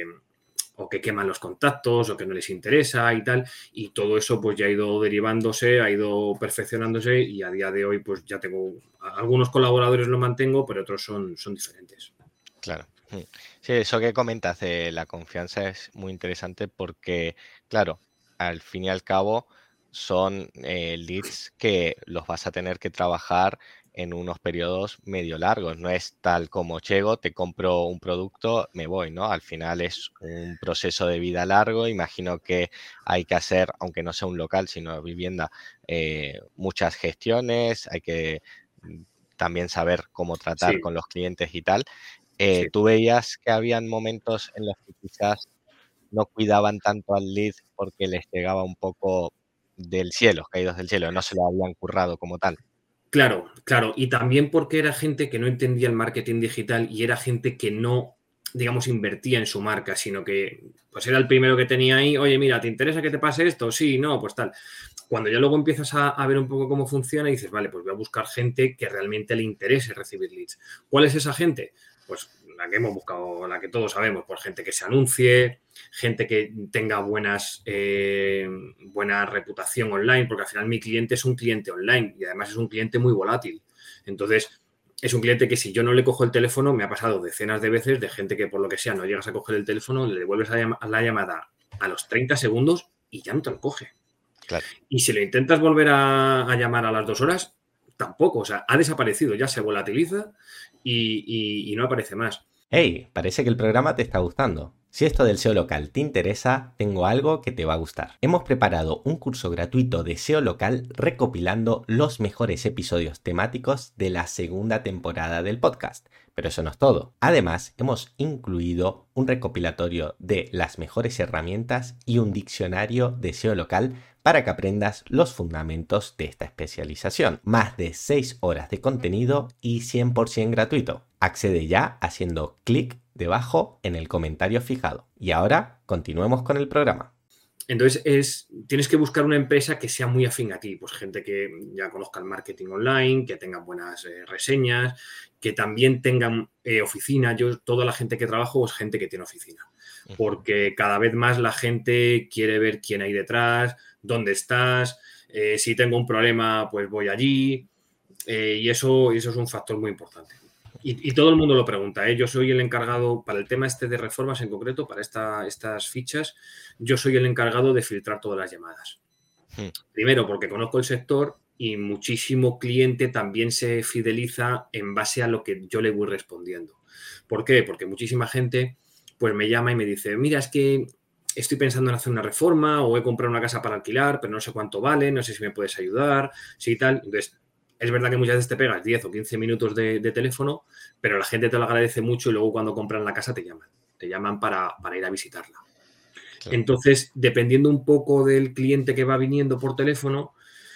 o que queman los contactos o que no les interesa y tal, y todo eso pues ya ha ido derivándose, ha ido perfeccionándose y a día de hoy pues ya tengo, algunos colaboradores lo mantengo, pero otros son, son diferentes. Claro. Sí, eso que comentas de la confianza es muy interesante porque, claro, al fin y al cabo son eh, leads que los vas a tener que trabajar en unos periodos medio largos. No es tal como llego, te compro un producto, me voy, ¿no? Al final es un proceso de vida largo. Imagino que hay que hacer, aunque no sea un local, sino vivienda, eh, muchas gestiones, hay que mm, también saber cómo tratar Sí, con los clientes y tal. Eh, sí. ¿tú veías que habían momentos en los que quizás no cuidaban tanto al lead porque les llegaba un poco del cielo, caídos del cielo, no se lo habían currado como tal? Claro, claro. Y también porque era gente que no entendía el marketing digital y era gente que no, digamos, invertía en su marca, sino que pues era el primero que tenía ahí, oye, mira, ¿te interesa que te pase esto? Sí, no, pues tal. Cuando ya luego empiezas a, a ver un poco cómo funciona y dices, vale, pues voy a buscar gente que realmente le interese recibir leads. ¿Cuál es esa gente? Pues la que hemos buscado, la que todos sabemos, pues gente que se anuncie, gente que tenga buenas, eh, buena reputación online, porque al final mi cliente es un cliente online y además es un cliente muy volátil. Entonces, es un cliente que si yo no le cojo el teléfono, me ha pasado decenas de veces de gente que por lo que sea no llegas a coger el teléfono, le devuelves la, llam la llamada a los treinta segundos y ya no te lo coge. Claro. Y si lo intentas volver a, a llamar a las dos horas, tampoco. O sea, ha desaparecido, ya se volatiliza y, y, y no aparece más. Hey, parece que el programa te está gustando. Si esto del S E O local te interesa, tengo algo que te va a gustar. Hemos preparado un curso gratuito de S E O local recopilando los mejores episodios temáticos de la segunda temporada del podcast. Pero eso no es todo. Además, hemos incluido un recopilatorio de las mejores herramientas y un diccionario de S E O local para que aprendas los fundamentos de esta especialización. Más de seis horas de contenido y cien por ciento gratuito. Accede ya haciendo clic debajo en el comentario fijado. Y ahora continuemos con el programa. Entonces, es, tienes que buscar una empresa que sea muy afín a ti, pues gente que ya conozca el marketing online, que tenga buenas eh, reseñas, que también tengan eh, oficina. Yo, toda la gente que trabajo es gente que tiene oficina, porque cada vez más la gente quiere ver quién hay detrás, dónde estás, eh, si tengo un problema, pues voy allí, eh, y eso, eso es un factor muy importante. Y, y todo el mundo lo pregunta, ¿eh? Yo soy el encargado, para el tema este de reformas en concreto, para esta, estas fichas, yo soy el encargado de filtrar todas las llamadas. Hmm. Primero, porque conozco el sector y muchísimo cliente también se fideliza en base a lo que yo le voy respondiendo. ¿Por qué? Porque muchísima gente pues me llama y me dice, mira, es que estoy pensando en hacer una reforma o he comprado una casa para alquilar, pero no sé cuánto vale, no sé si me puedes ayudar, si tal. Entonces, es verdad que muchas veces te pegas diez o quince minutos de, de teléfono, pero la gente te lo agradece mucho y luego cuando compran la casa te llaman. Te llaman para, para ir a visitarla. Claro. Entonces, dependiendo un poco del cliente que va viniendo por teléfono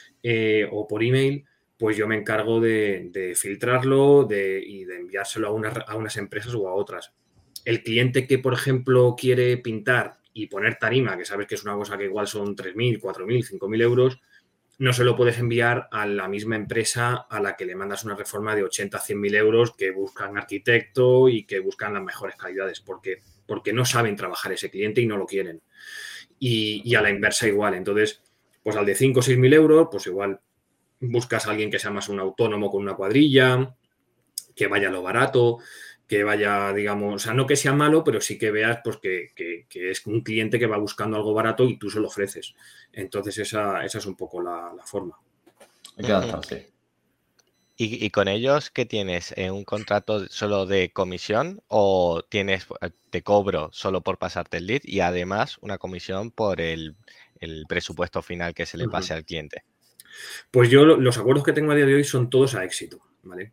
eh, o por email, pues yo me encargo de, de filtrarlo de, y de enviárselo a, una, a unas empresas o a otras. El cliente que, por ejemplo, quiere pintar y poner tarima, que sabes que es una cosa que igual son tres mil, cuatro mil, cinco mil euros, no se lo puedes enviar a la misma empresa a la que le mandas una reforma de ochenta a cien mil euros que buscan arquitecto y que buscan las mejores calidades, porque, porque no saben trabajar ese cliente y no lo quieren. Y, y a la inversa igual. Entonces, pues al de cinco o seis mil euros, pues igual buscas a alguien que sea más un autónomo con una cuadrilla, que vaya a lo barato, que vaya, digamos, o sea, no que sea malo, pero sí que veas pues, que, que, que es un cliente que va buscando algo barato y tú se lo ofreces. Entonces, esa, esa es un poco la, la forma. Hay que adaptarse. ¿Y, y con ellos qué tienes? ¿Eh, ¿Un contrato solo de comisión o tienes te cobro solo por pasarte el lead y además una comisión por el, el presupuesto final que se le pase uh-huh. al cliente? Pues yo los acuerdos que tengo a día de hoy son todos a éxito, ¿vale?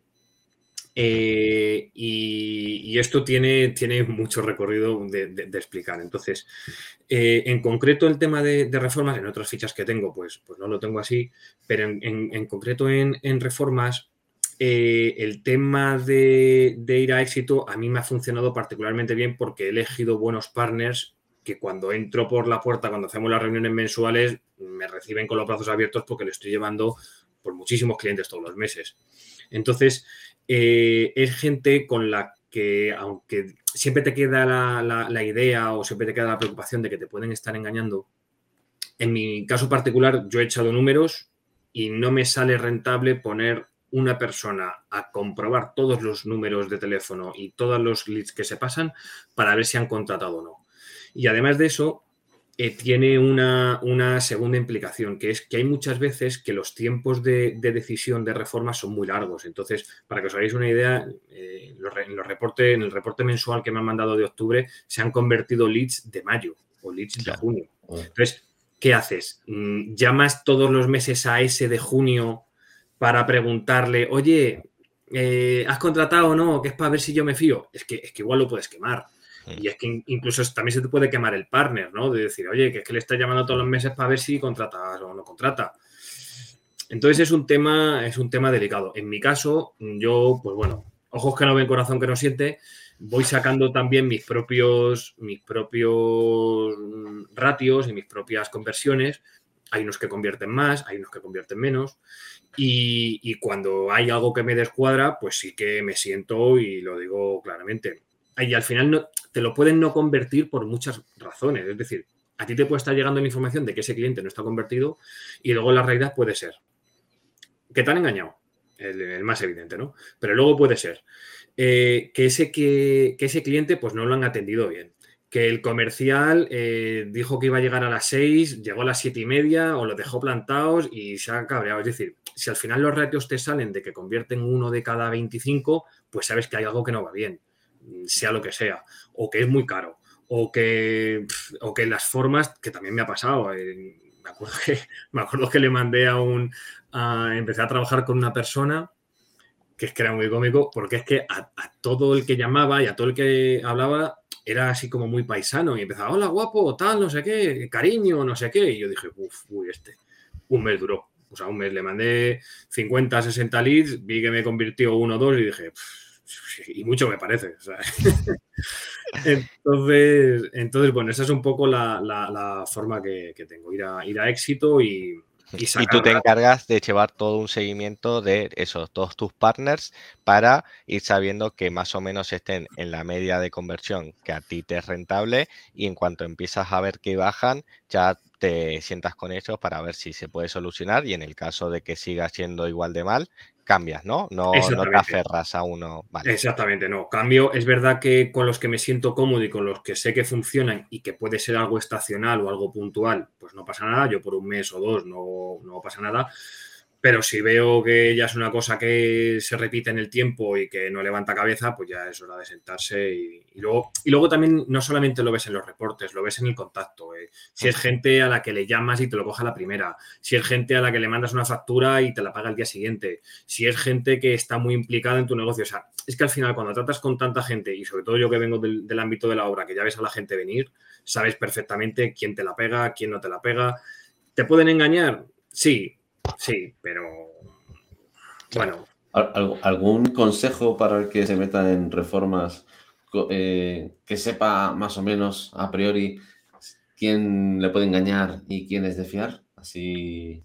Eh, y, y esto tiene, tiene mucho recorrido de, de, de explicar. Entonces, eh, en concreto el tema de, de reformas, en otras fichas que tengo, pues, pues no lo tengo así, pero en, en, en concreto en, en reformas, eh, el tema de, de ir a éxito a mí me ha funcionado particularmente bien porque he elegido buenos partners que cuando entro por la puerta, cuando hacemos las reuniones mensuales, me reciben con los brazos abiertos porque le estoy llevando por muchísimos clientes todos los meses. Entonces, eh, es gente con la que, aunque siempre te queda la, la, la idea o siempre te queda la preocupación de que te pueden estar engañando, en mi caso particular yo he echado números y no me sale rentable poner una persona a comprobar todos los números de teléfono y todos los leads que se pasan para ver si han contratado o no. Y además de eso, eh, tiene una, una segunda implicación, que es que hay muchas veces que los tiempos de, de decisión de reforma son muy largos. Entonces, para que os hagáis una idea, eh, los, en, los reporte, en el reporte mensual que me han mandado de octubre se han convertido leads de mayo o leads claro. de junio. Entonces, ¿qué haces? ¿Llamas todos los meses a ese de junio para preguntarle, oye, eh, ¿has contratado o no? Que es para ver si yo me fío. Es que, es que igual lo puedes quemar. Y es que incluso también se te puede quemar el partner, ¿no? De decir, oye, que es que le estás llamando todos los meses para ver si contrata o no contrata. Entonces es un tema, es un tema delicado. En mi caso, yo, pues bueno, ojos que no ven, corazón que no siente, voy sacando también mis propios, mis propios ratios y mis propias conversiones. Hay unos que convierten más, hay unos que convierten menos. Y, y cuando hay algo que me descuadra, pues sí que me siento y lo digo claramente. Y al final no, te lo pueden no convertir por muchas razones. Es decir, a ti te puede estar llegando la información de que ese cliente no está convertido y luego la realidad puede ser que te han engañado, el, el más evidente, ¿no? Pero luego puede ser eh, que, ese, que, que ese cliente pues no lo han atendido bien. Que el comercial eh, dijo que iba a llegar a las seis, llegó a las siete y media o lo dejó plantados y se ha cabreado. Es decir, si al final los ratios te salen de que convierten uno de cada veinticinco, pues sabes que hay algo que no va bien. Sea lo que sea, o que es muy caro, o que, o que las formas, que también me ha pasado, eh, me, acuerdo que, me acuerdo que le mandé a un, a, empecé a trabajar con una persona que es que era muy cómico, porque es que a, a todo el que llamaba y a todo el que hablaba era así como muy paisano y empezaba, hola guapo, tal, no sé qué, cariño, no sé qué, y yo dije, uff, uy, este, un mes duró, o sea, un mes, le mandé cincuenta, sesenta leads, vi que me convirtió uno o dos y dije, y mucho me parece. O sea. entonces, entonces, bueno, esa es un poco la, la, la forma que, que tengo, ir a, ir a éxito y, y sacar. Y tú te encargas de llevar todo un seguimiento de esos, todos tus partners para ir sabiendo que más o menos estén en la media de conversión que a ti te es rentable y en cuanto empiezas a ver que bajan, ya te sientas con ellos para ver si se puede solucionar y en el caso de que siga siendo igual de mal, cambias, ¿no? No, no te aferras a uno. Vale. Exactamente, no. Cambio, es verdad que con los que me siento cómodo y con los que sé que funcionan y que puede ser algo estacional o algo puntual, pues no pasa nada. Yo por un mes o dos no, no pasa nada. Pero si veo que ya es una cosa que se repite en el tiempo y que no levanta cabeza, pues ya es hora de sentarse. Y, y, luego, y luego también no solamente lo ves en los reportes, lo ves en el contacto. Eh. Si es gente a la que le llamas y te lo coge a la primera. Si es gente a la que le mandas una factura y te la paga al día siguiente. Si es gente que está muy implicada en tu negocio. O sea, es que al final cuando tratas con tanta gente, y sobre todo yo que vengo del, del ámbito de la obra, que ya ves a la gente venir, sabes perfectamente quién te la pega, quién no te la pega. ¿Te pueden engañar? Sí. Sí, pero bueno. ¿Algún consejo para el que se meta en reformas eh, que sepa más o menos a priori quién le puede engañar y quién es de fiar? Así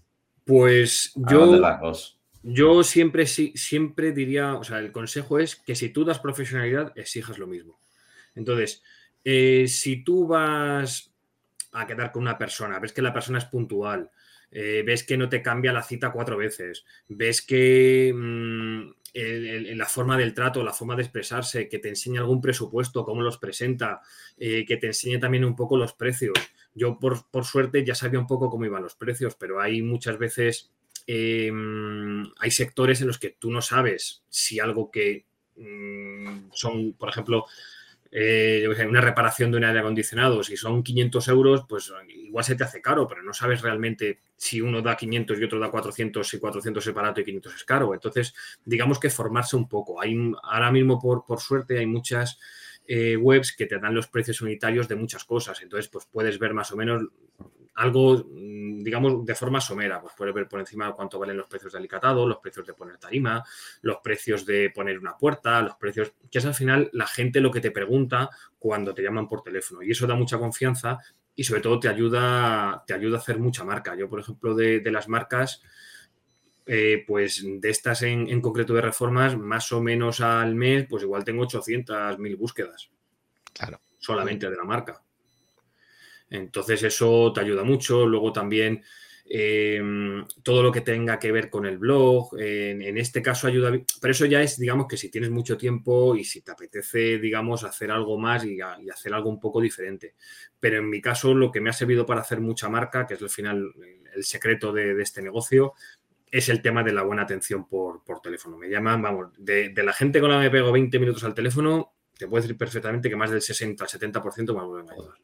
Pues ¿A yo, grandes rasgos? yo siempre, sí, siempre diría, o sea, el consejo es que si tú das profesionalidad, exijas lo mismo. Entonces, eh, si tú vas a quedar con una persona, ves que la persona es puntual, eh, ves que no te cambia la cita cuatro veces, ves que mmm, el, el, la forma del trato, la forma de expresarse, que te enseña algún presupuesto, cómo los presenta, eh, que te enseñe también un poco los precios. Yo, por, por suerte, ya sabía un poco cómo iban los precios, pero hay muchas veces, eh, hay sectores en los que tú no sabes si algo que mmm, son, por ejemplo, Eh, una reparación de un aire acondicionado, si son quinientos euros, pues igual se te hace caro, pero no sabes realmente si uno da quinientos y otro da cuatrocientos, si cuatrocientos es barato y quinientos es caro. Entonces, digamos que formarse un poco. Hay, ahora mismo, por, por suerte, hay muchas eh, webs que te dan los precios unitarios de muchas cosas. Entonces, pues puedes ver más o menos algo, digamos, de forma somera. Pues puedes ver por encima cuánto valen los precios de alicatado, los precios de poner tarima, los precios de poner una puerta, los precios, que es al final la gente lo que te pregunta cuando te llaman por teléfono. Y eso da mucha confianza y sobre todo te ayuda, te ayuda a hacer mucha marca. Yo, por ejemplo, de, de las marcas, eh, pues de estas en, en concreto de reformas, más o menos al mes, pues igual tengo ochocientas mil búsquedas. Claro. Solamente de la marca. Entonces eso te ayuda mucho. Luego también eh, todo lo que tenga que ver con el blog, eh, en, en este caso ayuda, pero eso ya es, digamos, que si tienes mucho tiempo y si te apetece, digamos, hacer algo más y, a, y hacer algo un poco diferente. Pero en mi caso lo que me ha servido para hacer mucha marca, que es al final el secreto de, de este negocio, es el tema de la buena atención por, por teléfono. Me llaman, vamos, de, de la gente con la que me pego veinte minutos al teléfono, te puedo decir perfectamente que más del sesenta al setenta por ciento me vuelven a llamar.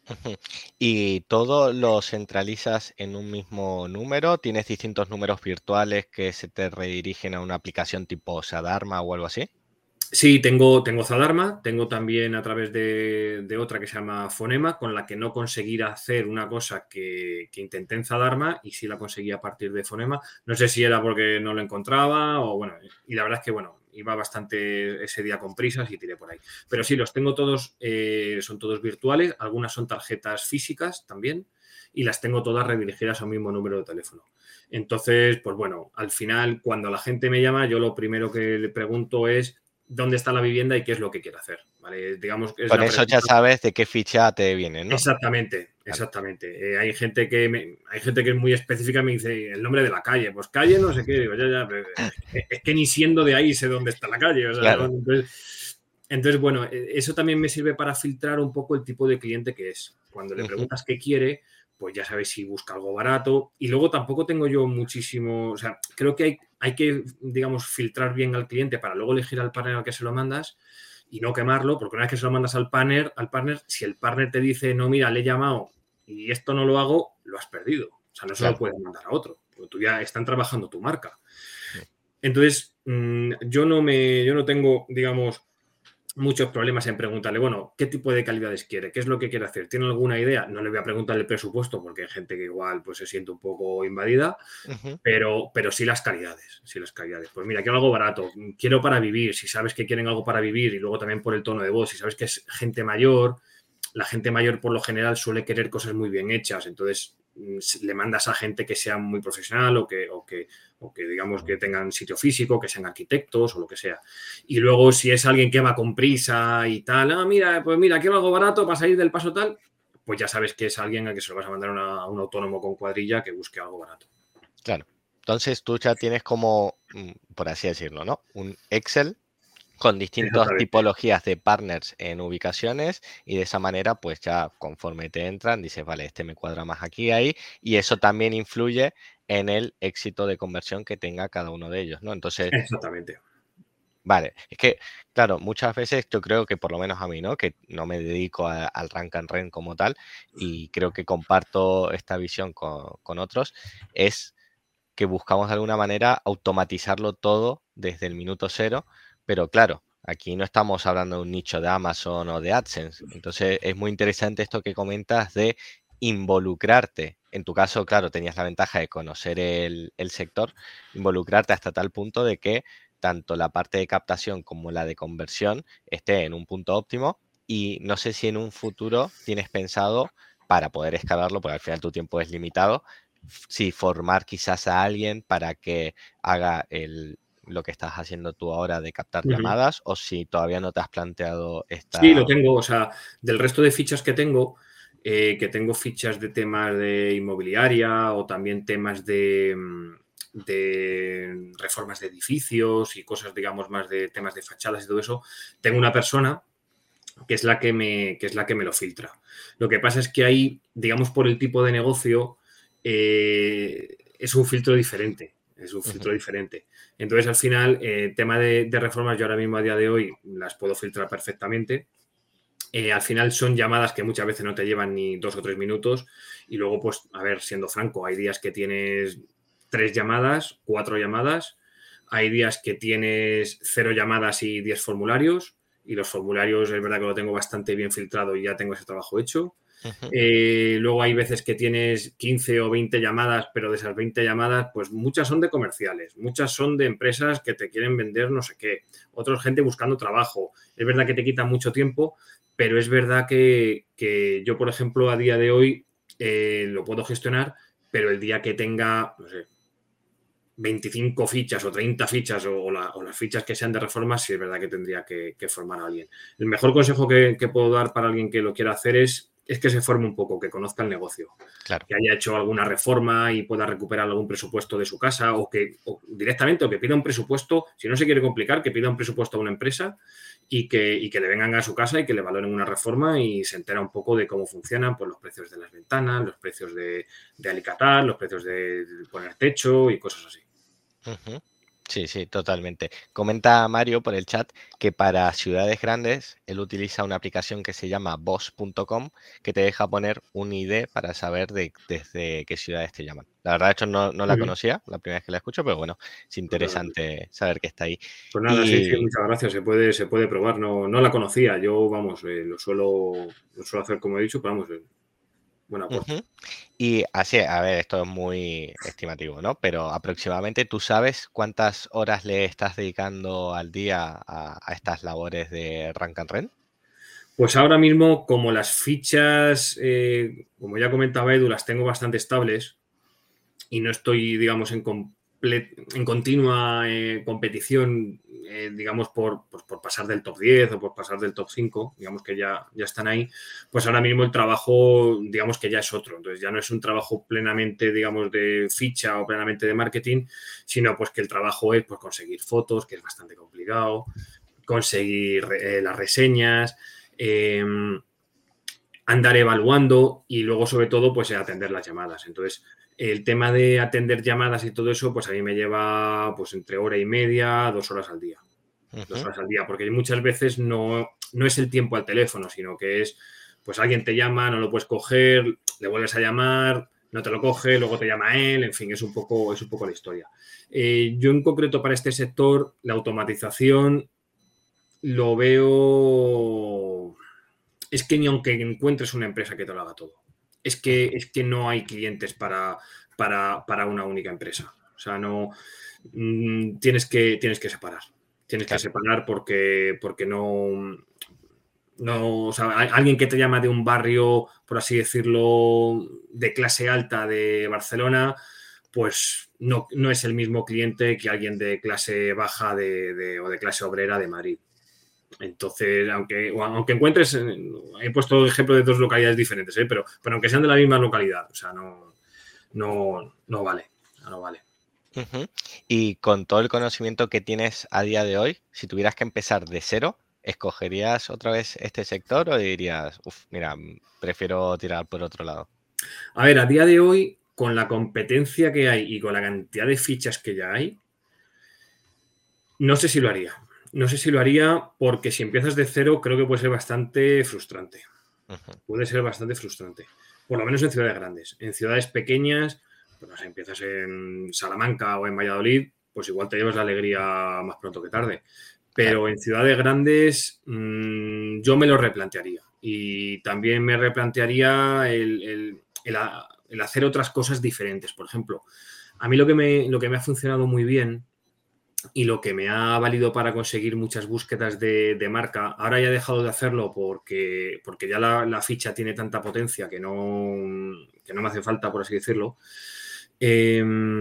¿Y todo lo centralizas en un mismo número? ¿Tienes distintos números virtuales que se te redirigen a una aplicación tipo Sadarma o algo así? Sí, tengo, tengo Zadarma, tengo también a través de, de otra que se llama Fonema, con la que no conseguí hacer una cosa que, que intenté en Zadarma y sí la conseguí a partir de Fonema. No sé si era porque no lo encontraba o bueno, y la verdad es que bueno, iba bastante ese día con prisas y tiré por ahí. Pero sí, los tengo todos, eh, son todos virtuales, algunas son tarjetas físicas también y las tengo todas redirigidas a un mismo número de teléfono. Entonces, pues bueno, al final cuando la gente me llama, yo lo primero que le pregunto es dónde está la vivienda y qué es lo que quiere hacer, ¿vale? Digamos que es Con la eso pregunta... ya sabes de qué ficha te vienen, ¿no? Exactamente, exactamente. Claro. Eh, hay gente que me, hay gente que es muy específica y me dice el nombre de la calle. Pues calle no sé qué, digo, ya, ya, pero es, es que ni siendo de ahí sé dónde está la calle. O sea, claro. entonces, entonces, bueno, eso también me sirve para filtrar un poco el tipo de cliente que es. Cuando le preguntas uh-huh. qué quiere, pues ya sabes si busca algo barato. Y luego tampoco tengo yo muchísimo, o sea, creo que hay, hay que, digamos, filtrar bien al cliente para luego elegir al partner al que se lo mandas y no quemarlo, porque una vez que se lo mandas al partner, al partner, si el partner te dice, no, mira, le he llamado y esto no lo hago, lo has perdido. O sea, no se claro. lo puedes mandar a otro, porque tú ya están trabajando tu marca. Entonces, mmm, yo no me, yo no tengo, digamos, muchos problemas en preguntarle, bueno, ¿qué tipo de calidades quiere? ¿Qué es lo que quiere hacer? ¿Tiene alguna idea? No le voy a preguntar el presupuesto porque hay gente que igual pues, se siente un poco invadida, uh-huh. pero, pero sí las calidades, sí las calidades. Pues mira, quiero algo barato, quiero para vivir, si sabes que quieren algo para vivir y luego también por el tono de voz, si sabes que es gente mayor, la gente mayor por lo general suele querer cosas muy bien hechas, entonces le mandas a gente que sea muy profesional o que, o que, o que digamos que tengan sitio físico, que sean arquitectos o lo que sea. Y luego si es alguien que va con prisa y tal, ah, mira, pues mira, quiero algo barato para salir del paso tal, pues ya sabes que es alguien a que se lo vas a mandar una, a un autónomo con cuadrilla que busque algo barato. Claro. Entonces tú ya tienes como, por así decirlo, ¿no? Un Excel con distintas tipologías de partners en ubicaciones y de esa manera pues ya conforme te entran dices vale, este me cuadra más aquí, ahí y eso también influye en el éxito de conversión que tenga cada uno de ellos, ¿no? Entonces, exactamente. Vale, es que claro, muchas veces yo creo que por lo menos a mí, ¿no? Que no me dedico a, al rank and rent como tal y creo que comparto esta visión con, con otros, es que buscamos de alguna manera automatizarlo todo desde el minuto cero. Pero claro, aquí no estamos hablando de un nicho de Amazon o de AdSense. Entonces es muy interesante esto que comentas de involucrarte. En tu caso, claro, tenías la ventaja de conocer el, el sector, involucrarte hasta tal punto de que tanto la parte de captación como la de conversión esté en un punto óptimo. Y no sé si en un futuro tienes pensado, para poder escalarlo, porque al final tu tiempo es limitado, sí, formar quizás a alguien para que haga el, lo que estás haciendo tú ahora de captar Ujú. llamadas, o si todavía no te has planteado Sí, lo esta... tengo. O sea, del resto de fichas que tengo, eh, que tengo fichas de temas de inmobiliaria o también temas de, mm, de reformas de edificios y cosas, digamos, más de temas de fachadas y todo eso, tengo una persona que es la que me, que es la que me lo filtra. Lo que pasa es que ahí, digamos, por el tipo de negocio, eh, es un filtro diferente. Es un filtro Ujú. diferente. Entonces, al final, eh, tema de, de reformas, yo ahora mismo a día de hoy las puedo filtrar perfectamente. Eh, al final son llamadas que muchas veces no te llevan ni dos o tres minutos y luego, pues, a ver, siendo franco, hay días que tienes tres llamadas, cuatro llamadas, hay días que tienes cero llamadas y diez formularios y los formularios es verdad que lo tengo bastante bien filtrado y ya tengo ese trabajo hecho. Ujú. Eh, luego hay veces que tienes quince o veinte llamadas, pero de esas veinte llamadas, pues muchas son de comerciales, muchas son de empresas que te quieren vender no sé qué, otros gente buscando trabajo. Es verdad que te quita mucho tiempo, pero es verdad que, que yo, por ejemplo, a día de hoy eh, lo puedo gestionar, pero el día que tenga, no sé, veinticinco fichas o treinta fichas o, o, la, o, las fichas que sean de reformas, sí es verdad que tendría que, que formar a alguien. El mejor consejo que, que puedo dar para alguien que lo quiera hacer es, es que se forme un poco, que conozca el negocio. Claro. Que haya hecho alguna reforma y pueda recuperar algún presupuesto de su casa o que o directamente o que pida un presupuesto, si no se quiere complicar, que pida un presupuesto a una empresa y que, y que le vengan a su casa y que le valoren una reforma y se entera un poco de cómo funcionan pues, los precios de las ventanas, los precios de, de alicatar, los precios de poner techo y cosas así. Ujú. Sí, sí, totalmente. Comenta Mario por el chat que para ciudades grandes él utiliza una aplicación que se llama boss punto com que te deja poner un I D para saber de, desde qué ciudades te llaman. La verdad, esto no, no la Uh-huh. conocía, la primera vez que la escucho, pero bueno, es interesante saber que está ahí. Pues nada, sí, sí, Y... muchas gracias. Se puede, se puede probar. No, no la conocía. Yo, vamos, eh, lo suelo, lo suelo hacer como he dicho, pero vamos, eh, buen aporte. Ujú. Y así, a ver, esto es muy estimativo, ¿no? Pero aproximadamente tú sabes cuántas horas le estás dedicando al día a, a estas labores de Rank and Rent. Pues ahora mismo, como las fichas, eh, como ya comentaba Edu, las tengo bastante estables y no estoy, digamos, en, comple- en continua eh, competición, eh, digamos, por, pues, por pasar del top diez o por pasar del top cinco, digamos que ya, ya están ahí, pues ahora mismo el trabajo, digamos que ya es otro. Entonces ya no es un trabajo plenamente, digamos, de ficha o plenamente de marketing, sino pues que el trabajo es pues, conseguir fotos, que es bastante complicado, conseguir eh, las reseñas, eh, andar evaluando y luego, sobre todo, pues atender las llamadas. Entonces, el tema de atender llamadas y todo eso, pues a mí me lleva pues entre hora y media, dos horas al día. Uh-huh. Dos horas al día, porque muchas veces no, no es el tiempo al teléfono, sino que es, pues alguien te llama, no lo puedes coger, le vuelves a llamar, no te lo coge, luego te llama él, en fin, es un poco, es un poco la historia. Eh, yo en concreto para este sector, la automatización lo veo... Es que ni aunque encuentres una empresa que te lo haga todo. Es que, es que no hay clientes para, para, para una única empresa. O sea, no... Mmm, tienes, que, tienes que separar. Tienes Claro. que separar porque, porque no... No, o sea, alguien que te llama de un barrio, por así decirlo, de clase alta de Barcelona, pues no, no es el mismo cliente que alguien de clase baja de, de, o de clase obrera de Madrid. Entonces, aunque, aunque encuentres, he puesto el ejemplo de dos localidades diferentes, ¿eh? pero, pero aunque sean de la misma localidad, o sea, no, no, no vale, no vale. Uh-huh. Y con todo el conocimiento que tienes a día de hoy, si tuvieras que empezar de cero, ¿escogerías otra vez este sector o dirías, uff, mira, prefiero tirar por otro lado? A ver, a día de hoy, con la competencia que hay y con la cantidad de fichas que ya hay, no sé si lo haría. No sé si lo haría porque si empiezas de cero creo que puede ser bastante frustrante. Uh-huh. Puede ser bastante frustrante. Por lo menos en ciudades grandes. En ciudades pequeñas, pues no sé, empiezas en Salamanca o en Valladolid, pues igual te llevas la alegría más pronto que tarde. Pero claro, en ciudades grandes mmm, yo me lo replantearía. Y también me replantearía el, el, el, el hacer otras cosas diferentes. Por ejemplo, a mí lo que me, lo que me ha funcionado muy bien y lo que me ha valido para conseguir muchas búsquedas de, de marca, ahora ya he dejado de hacerlo porque, porque ya la, la ficha tiene tanta potencia que no, que no me hace falta, por así decirlo, eh,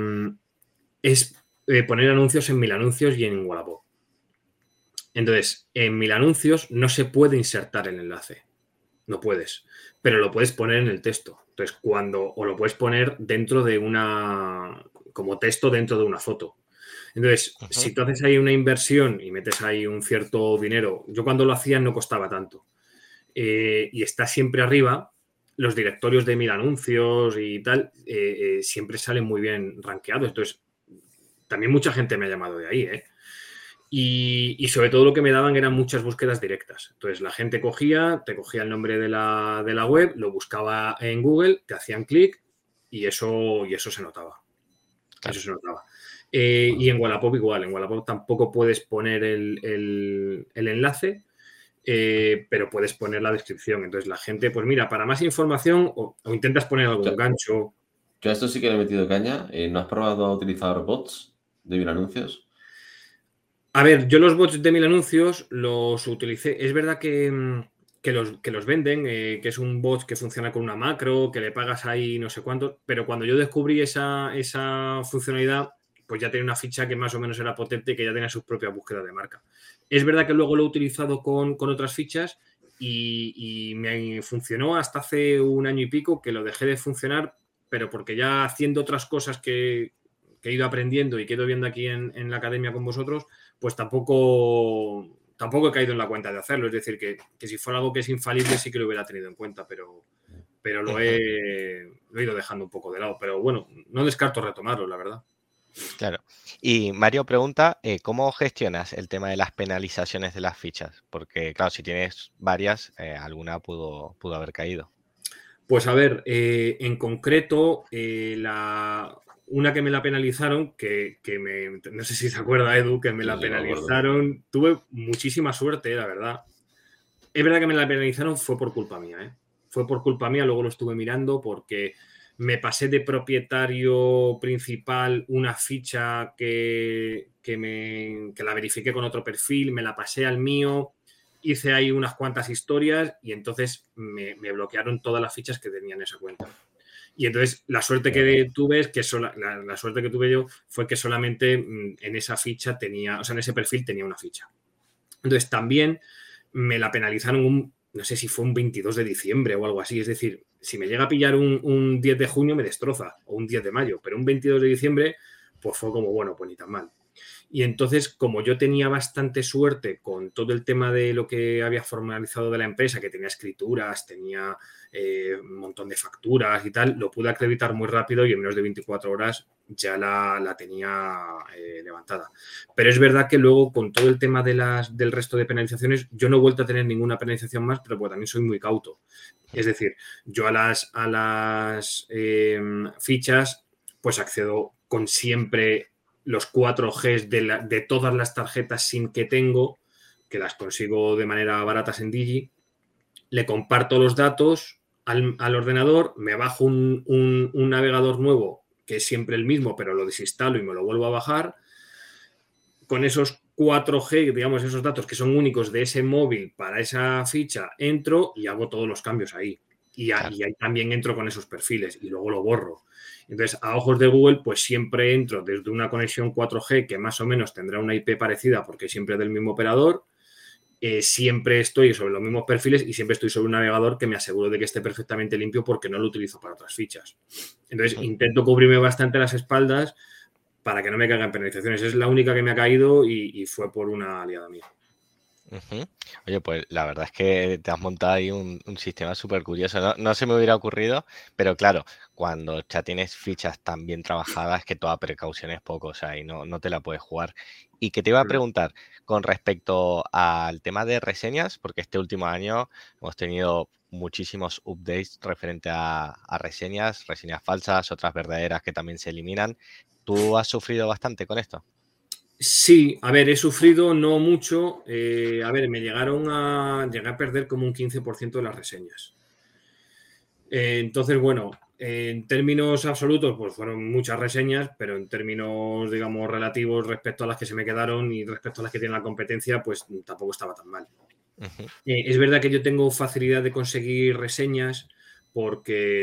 es eh, poner anuncios en Mil Anuncios y en Wallapop. Entonces, en Mil Anuncios no se puede insertar el enlace. No puedes, pero lo puedes poner en el texto. Entonces, cuando, o lo puedes poner dentro de una, como texto dentro de una foto. Entonces, uh-huh. si tú haces ahí una inversión y metes ahí un cierto dinero, yo cuando lo hacía no costaba tanto. Eh, y está siempre arriba, los directorios de Mil Anuncios y tal, eh, eh, siempre salen muy bien rankeados. Entonces, también mucha gente me ha llamado de ahí, ¿eh? Y, y sobre todo lo que me daban eran muchas búsquedas directas. Entonces la gente cogía, te cogía el nombre de la, de la web, lo buscaba en Google, te hacían clic y eso, y eso se notaba. Claro. Eso se notaba. Eh, y en Wallapop igual, en Wallapop tampoco puedes poner el, el, el enlace, eh, pero puedes poner la descripción. Entonces la gente, pues mira, para más información o, o intentas poner algún yo, gancho. Yo a esto sí que le he metido caña. Eh, ¿No has probado a utilizar bots de Mil Anuncios? A ver, yo los bots de Mil Anuncios los utilicé. Es verdad que, que, los, que los venden, eh, que es un bot que funciona con una macro, que le pagas ahí no sé cuánto, pero cuando yo descubrí esa, esa funcionalidad, pues ya tenía una ficha que más o menos era potente y que ya tenía sus propias búsquedas de marca. Es verdad que luego lo he utilizado con, con otras fichas y, y me funcionó hasta hace un año y pico que lo dejé de funcionar, pero porque ya haciendo otras cosas que, que he ido aprendiendo y que he ido viendo aquí en, en la academia con vosotros, pues tampoco, tampoco he caído en la cuenta de hacerlo. Es decir, que, que si fuera algo que es infalible sí que lo hubiera tenido en cuenta, pero, pero lo, he, lo he ido dejando un poco de lado. Pero bueno, no descarto retomarlo, la verdad. Claro. Y Mario pregunta, eh, ¿cómo gestionas el tema de las penalizaciones de las fichas? Porque, claro, si tienes varias, eh, alguna pudo, pudo haber caído. Pues a ver, eh, en concreto, eh, la... una que me la penalizaron, que, que me, no sé si se acuerda, Edu, que me Sí, la sí, penalizaron. Me Tuve muchísima suerte, la verdad. Es verdad que me la penalizaron, fue por culpa mía, ¿eh? Fue por culpa mía, luego lo estuve mirando porque me pasé de propietario principal una ficha que, que, me, que la verifiqué con otro perfil, me la pasé al mío, hice ahí unas cuantas historias y entonces me, me bloquearon todas las fichas que tenía en esa cuenta. Y entonces la suerte que tuve es que sola, la, la suerte que tuve yo fue que solamente en esa ficha tenía, o sea, en ese perfil tenía una ficha. Entonces también me la penalizaron un, no sé si fue un veintidós de diciembre o algo así. Es decir, si me llega a pillar un, un diez de junio me destroza, o un diez de mayo, pero un veintidós de diciembre pues fue como, bueno, pues ni tan mal. Y entonces, como yo tenía bastante suerte con todo el tema de lo que había formalizado de la empresa, que tenía escrituras, tenía eh, un montón de facturas y tal, lo pude acreditar muy rápido y en menos de veinticuatro horas ya la, la tenía eh, levantada. Pero es verdad que luego, con todo el tema de las, del resto de penalizaciones, yo no he vuelto a tener ninguna penalización más, pero pues también soy muy cauto. Es decir, yo a las, a las eh, fichas, pues accedo con siempre los cuatro Gs de, la, de todas las tarjetas SIM que tengo, que las consigo de manera baratas en Digi, le comparto los datos al, al ordenador, me bajo un, un, un navegador nuevo, que es siempre el mismo, pero lo desinstalo y me lo vuelvo a bajar. Con esos cuatro G, digamos, esos datos que son únicos de ese móvil para esa ficha, entro y hago todos los cambios ahí. Y, a, y ahí también entro con esos perfiles y luego lo borro. Entonces, a ojos de Google, pues siempre entro desde una conexión cuatro G que más o menos tendrá una I P parecida porque siempre es del mismo operador. Eh, siempre estoy sobre los mismos perfiles y siempre estoy sobre un navegador que me aseguro de que esté perfectamente limpio porque no lo utilizo para otras fichas. Entonces, intento cubrirme bastante las espaldas para que no me caigan penalizaciones. Es la única que me ha caído y, y fue por una aliada mía. Uh-huh. Oye, pues la verdad es que te has montado ahí un, un sistema súper curioso. No, no se me hubiera ocurrido, pero claro, cuando ya tienes fichas tan bien trabajadas que toda precaución es poco, o sea, y no, no te la puedes jugar. Y que te iba a preguntar con respecto al tema de reseñas, porque este último año hemos tenido muchísimos updates referente a, a reseñas, reseñas falsas, otras verdaderas que también se eliminan. ¿Tú has sufrido bastante con esto? Sí, a ver, he sufrido no mucho. Eh, a ver, me llegaron a, llegué a perder como un quince por ciento de las reseñas. Eh, entonces, bueno, en términos absolutos, pues fueron muchas reseñas, pero en términos, digamos, relativos respecto a las que se me quedaron y respecto a las que tiene la competencia, pues tampoco estaba tan mal. Uh-huh. Eh, es verdad que yo tengo facilidad de conseguir reseñas porque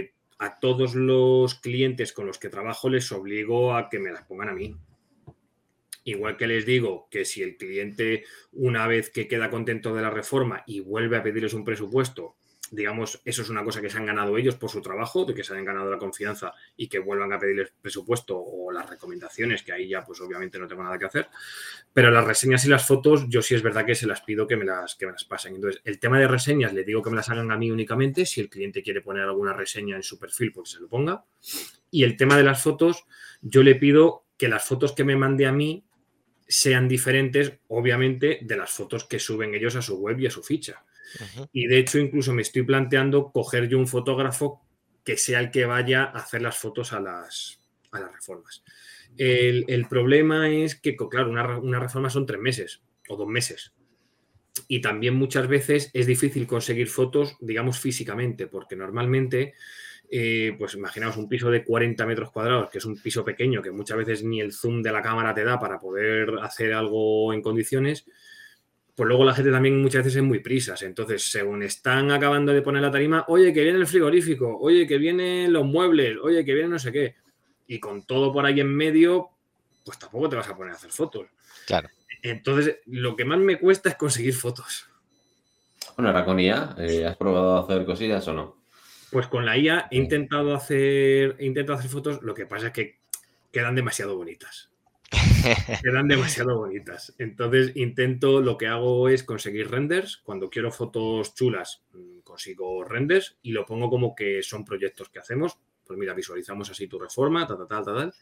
a todos los clientes con los que trabajo les obligo a que me las pongan a mí. Igual que les digo que si el cliente, una vez que queda contento de la reforma y vuelve a pedirles un presupuesto, digamos, eso es una cosa que se han ganado ellos por su trabajo, de que se hayan ganado la confianza y que vuelvan a pedirles presupuesto o las recomendaciones, que ahí ya pues obviamente no tengo nada que hacer. Pero las reseñas y las fotos, yo sí es verdad que se las pido que me las, que me las pasen. Entonces, el tema de reseñas, le digo que me las hagan a mí únicamente. Si el cliente quiere poner alguna reseña en su perfil, pues se lo ponga. Y el tema de las fotos, yo le pido que las fotos que me mande a mí sean diferentes, obviamente, de las fotos que suben ellos a su web y a su ficha. Uh-huh. Y de hecho, incluso me estoy planteando coger yo un fotógrafo que sea el que vaya a hacer las fotos a las, a las reformas. El, el problema es que, claro, una, una reforma son tres meses o dos meses. Y también muchas veces es difícil conseguir fotos, digamos, físicamente, porque normalmente, eh, pues imaginaos un piso de cuarenta metros cuadrados, que es un piso pequeño, que muchas veces ni el zoom de la cámara te da para poder hacer algo en condiciones. Pues luego la gente también muchas veces es muy prisas. Entonces, según están acabando de poner la tarima, oye, que viene el frigorífico, oye, que vienen los muebles, oye, que viene no sé qué. Y con todo por ahí en medio, pues tampoco te vas a poner a hacer fotos. Claro. Entonces, lo que más me cuesta es conseguir fotos. Bueno, ahora con I A, ¿eh? ¿Has probado a hacer cosillas o no? Pues con la I A he intentado hacer, he intentado hacer fotos, lo que pasa es que quedan demasiado bonitas. Quedan demasiado bonitas. Entonces intento, lo que hago es conseguir renders. Cuando quiero fotos chulas, consigo renders y lo pongo como que son proyectos que hacemos. Pues mira, visualizamos así tu reforma, tal, tal, tal, tal.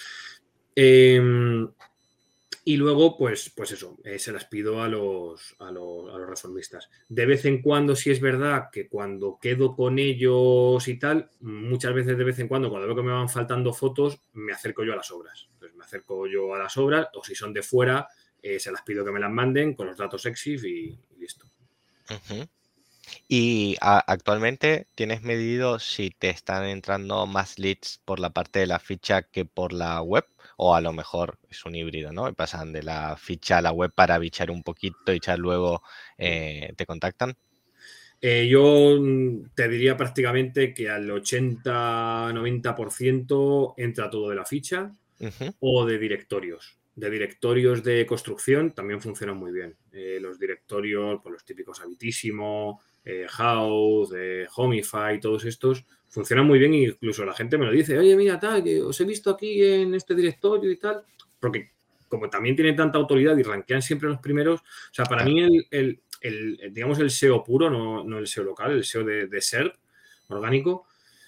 Eh, y luego, pues, pues eso, eh, se las pido a los, a, los, a los reformistas. De vez en cuando, sí es verdad que cuando quedo con ellos y tal, muchas veces de vez en cuando, cuando veo que me van faltando fotos, me acerco yo a las obras. Entonces me acerco yo a las obras, o si son de fuera, eh, se las pido que me las manden con los datos EXIF y, y listo. Uh-huh. Y a, actualmente tienes medido si te están entrando más leads por la parte de la ficha que por la web, o a lo mejor es un híbrido, ¿no? Y pasan de la ficha a la web para bichar un poquito y ya luego eh, te contactan. Eh, yo te diría prácticamente que al ochenta noventa por ciento entra todo de la ficha uh-huh. o de directorios. De directorios de construcción también funcionan muy bien. Eh, los directorios, pues los típicos Habitísimo, eh, House, eh, Homify, todos estos funcionan muy bien e incluso la gente me lo dice, oye, mira, tal, que os he visto aquí en este directorio y tal, porque como también tienen tanta autoridad y rankean siempre los primeros, o sea, para mí el, el, el digamos el S E O puro, no, no el S E O local, el S E O de, de S E R P orgánico,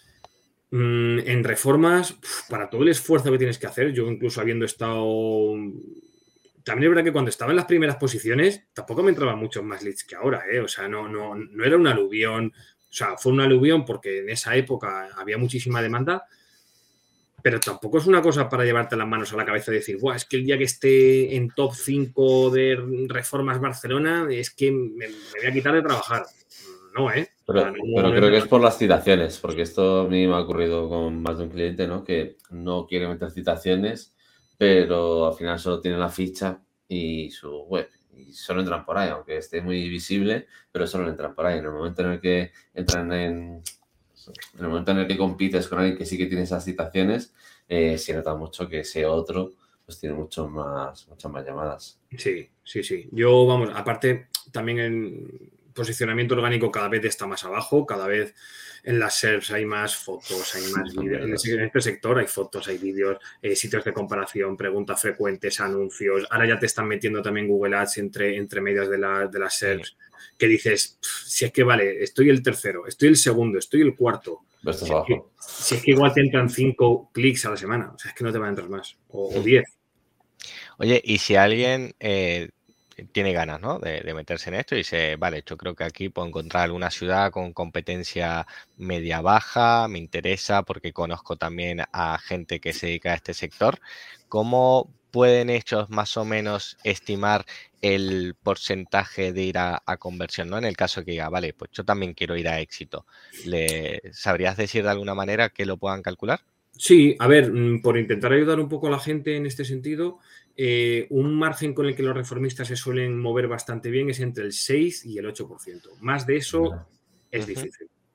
en reformas, para todo el esfuerzo que tienes que hacer, yo incluso habiendo estado... También es verdad que cuando estaba en las primeras posiciones tampoco me entraban muchos más leads que ahora, ¿eh? O sea, no, no, no era un aluvión, o sea, fue un aluvión porque en esa época había muchísima demanda, pero tampoco es una cosa para llevarte las manos a la cabeza y decir, Buah, es que el día que esté en top cinco de reformas Barcelona es que me, me voy a quitar de trabajar. No, ¿eh? Pero, no, pero no creo que es por las citaciones, porque esto a mí me ha ocurrido con más de un cliente, ¿no? Que no quiere meter citaciones, pero al final solo tiene la ficha y su web. Y solo entran por ahí, aunque esté muy visible, pero solo entran por ahí. En el momento en el que entran en... En el momento en el que compites con alguien que sí que tiene esas citaciones, eh, se nota mucho que ese otro pues tiene mucho más, muchas más llamadas. Sí, sí, sí. Yo, vamos, aparte, también en posicionamiento orgánico cada vez está más abajo, cada vez en las S E R Ps hay más fotos, hay más vídeos. En este sector hay fotos, hay vídeos, eh, sitios de comparación, preguntas frecuentes, anuncios. Ahora ya te están metiendo también Google Ads entre, entre medias de, la, de las S E R Ps, sí. Que dices, si es que vale, estoy el tercero, estoy el segundo, estoy el cuarto. Si es, que, si es que igual te entran cinco clics a la semana, o sea, es que no te van a entrar más, o, o diez. Oye, y si alguien eh, tiene ganas, ¿no? de, de meterse en esto y dice, vale, yo creo que aquí puedo encontrar alguna ciudad con competencia media-baja, me interesa porque conozco también a gente que se dedica a este sector, ¿cómo pueden ellos más o menos estimar el porcentaje de ir a, a conversión, ¿no? En el caso que diga, vale, pues yo también quiero ir a éxito. ¿Le sabrías decir de alguna manera que lo puedan calcular? Sí, a ver, por intentar ayudar un poco a la gente en este sentido, eh, un margen con el que los reformistas se suelen mover bastante bien es entre el seis y el ocho por ciento. Más de eso es difícil.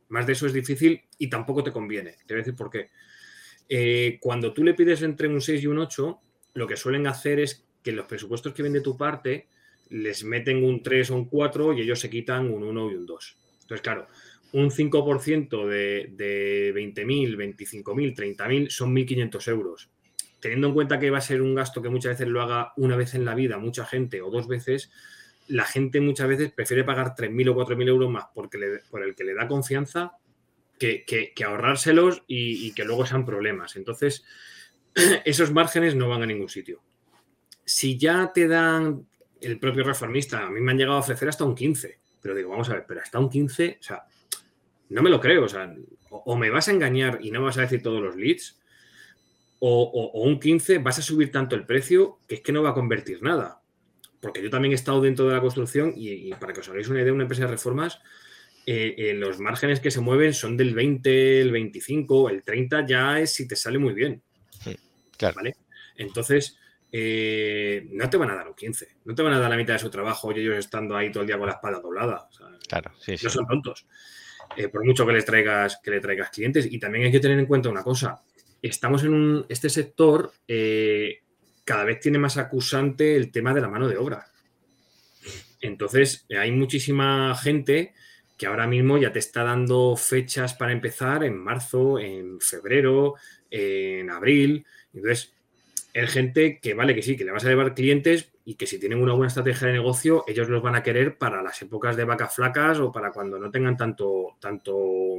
Más de eso es difícil y tampoco te conviene. Te voy a decir por qué. Eh, cuando tú le pides entre un seis y un ocho, lo que suelen hacer es que los presupuestos que ven de tu parte les meten un tres o un cuatro y ellos se quitan un uno y un dos. Entonces, claro, un cinco por ciento de, de veinte mil, veinticinco mil, treinta mil son mil quinientos euros. Teniendo en cuenta que va a ser un gasto que muchas veces lo haga una vez en la vida mucha gente o dos veces, la gente muchas veces prefiere pagar tres mil o cuatro mil euros más porque le, por el que le da confianza que, que, que ahorrárselos y, y que luego sean problemas. Entonces, esos márgenes no van a ningún sitio. Si ya te dan el propio reformista, a mí me han llegado a ofrecer hasta un quince, pero digo, vamos a ver, pero hasta un quince, o sea, no me lo creo, o sea, o, o me vas a engañar y no me vas a decir todos los leads, o, o, o un quince vas a subir tanto el precio que es que no va a convertir nada. Porque yo también he estado dentro de la construcción y, y para que os hagáis una idea, una empresa de reformas, eh, eh, los márgenes que se mueven son del veinte, el veinticinco, el treinta ya es si te sale muy bien. Sí, claro. ¿Vale? Entonces, eh, no te van a dar un quince, no te van a dar la mitad de su trabajo y ellos estando ahí todo el día con la espalda doblada. O sea, claro, sí, no sí. son tontos. Eh, por mucho que les traigas, que le traigas clientes. Y también hay que tener en cuenta una cosa. Estamos en un, este sector, eh, cada vez tiene más acusante el tema de la mano de obra. Entonces, hay muchísima gente que ahora mismo ya te está dando fechas para empezar en marzo, en febrero, en abril. Entonces, es gente que vale que sí, que le vas a llevar clientes y que si tienen una buena estrategia de negocio, ellos los van a querer para las épocas de vacas flacas o para cuando no tengan tanto, tanto,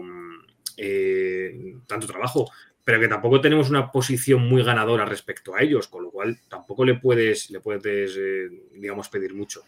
eh, tanto trabajo. Pero que tampoco tenemos una posición muy ganadora respecto a ellos, con lo cual tampoco le puedes, le puedes eh, digamos, pedir mucho.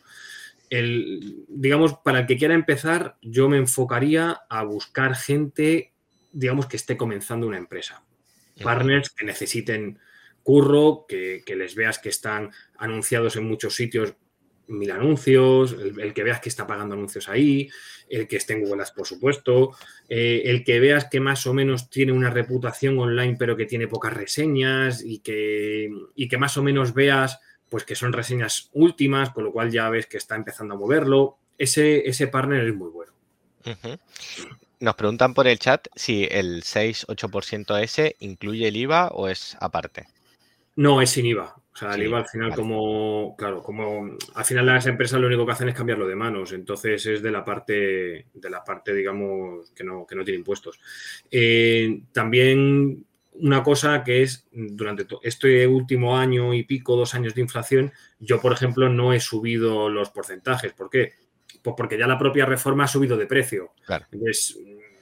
El, digamos, para el que quiera empezar, yo me enfocaría a buscar gente, digamos, que esté comenzando una empresa. Partners que necesiten curro, que, que les veas que están anunciados en muchos sitios, mil anuncios, el, el que veas que está pagando anuncios ahí, el que esté en Google Ads, por supuesto, eh, el que veas que más o menos tiene una reputación online pero que tiene pocas reseñas y que, y que más o menos veas pues que son reseñas últimas, con lo cual ya ves que está empezando a moverlo. Ese, ese partner es muy bueno. Uh-huh. Nos preguntan por el chat si el seis ocho por ciento ese incluye el I V A o es aparte. No, es sin I V A. O sea, Sin el I V A I V A, al final, vale. como, claro, como al final las empresas lo único que hacen es cambiarlo de manos. Entonces es de la parte, de la parte, digamos, que no, que no tiene impuestos. Eh, también una cosa que es, durante este último año y pico, dos años de inflación, yo, por ejemplo, no he subido los porcentajes. ¿Por qué? Pues porque ya la propia reforma ha subido de precio. Claro. Entonces,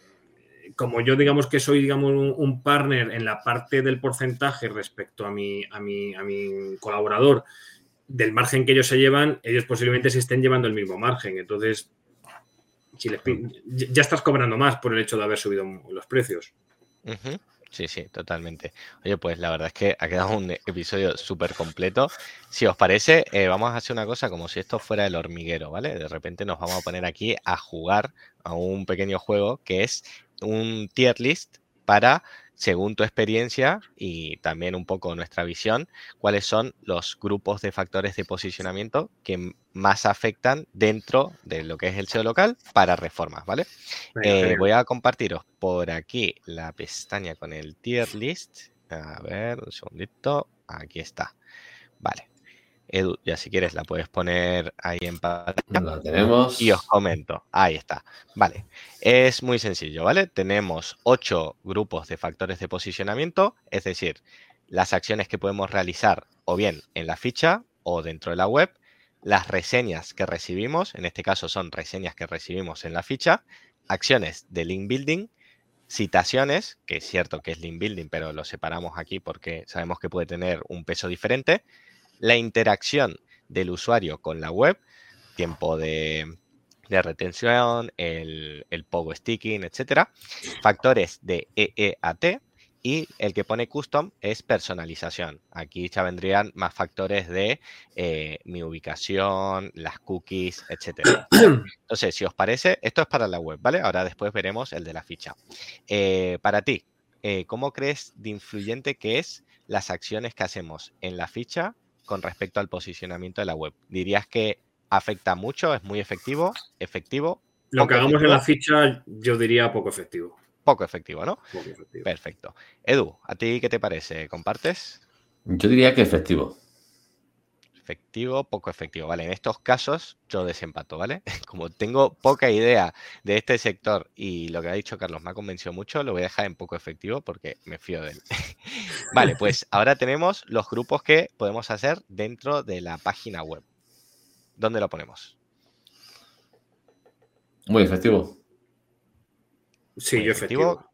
como yo digamos que soy digamos un, un partner en la parte del porcentaje respecto a mi, a, mi, a mi colaborador, del margen que ellos se llevan, ellos posiblemente se estén llevando el mismo margen. Entonces, si les, ya estás cobrando más por el hecho de haber subido los precios. Uh-huh. Sí, sí, totalmente. Oye, pues la verdad es que ha quedado un episodio súper completo. Si os parece, eh, vamos a hacer una cosa como si esto fuera el hormiguero, ¿vale? De repente nos vamos a poner aquí a jugar a un pequeño juego que es un tier list para, según tu experiencia y también un poco nuestra visión, cuáles son los grupos de factores de posicionamiento que más afectan dentro de lo que es el S E O local para reformas, ¿vale? Venga, Eh, voy a compartiros por aquí la pestaña con el tier list. A ver, un segundito. Aquí está. Vale. Edu, ya si quieres la puedes poner ahí en pantalla. La tenemos. Y os comento. Ahí está. Vale. Es muy sencillo, ¿vale? Tenemos ocho grupos de factores de posicionamiento, es decir, las acciones que podemos realizar o bien en la ficha o dentro de la web, las reseñas que recibimos, en este caso son reseñas que recibimos en la ficha, acciones de link building, citaciones, que es cierto que es link building, pero lo separamos aquí porque sabemos que puede tener un peso diferente, la interacción del usuario con la web, tiempo de, de retención, el, el pogo sticking, etcétera, factores de E E A T y el que pone custom es personalización. Aquí ya vendrían más factores de eh, mi ubicación, las cookies, etcétera. Entonces, si os parece, esto es para la web, ¿vale? Ahora después veremos el de la ficha. Eh, para ti, eh, ¿cómo crees de influyente que es las acciones que hacemos en la ficha con respecto al posicionamiento de la web? ¿Dirías que afecta mucho? ¿Es muy efectivo? ¿Efectivo? Lo ¿Poco que hagamos en efectivo? la ficha, yo diría poco efectivo. Poco efectivo, ¿no? Poco efectivo. Perfecto. Edu, ¿a ti qué te parece? ¿Compartes? Yo diría que efectivo. Efectivo, poco efectivo. Vale, en estos casos yo desempato, ¿vale? Como tengo poca idea de este sector y lo que ha dicho Carlos me ha convencido mucho, lo voy a dejar en poco efectivo porque me fío de él. Vale, pues ahora tenemos los grupos que podemos hacer dentro de la página web. ¿Dónde lo ponemos? Muy efectivo. Sí, Muy yo efectivo. efectivo.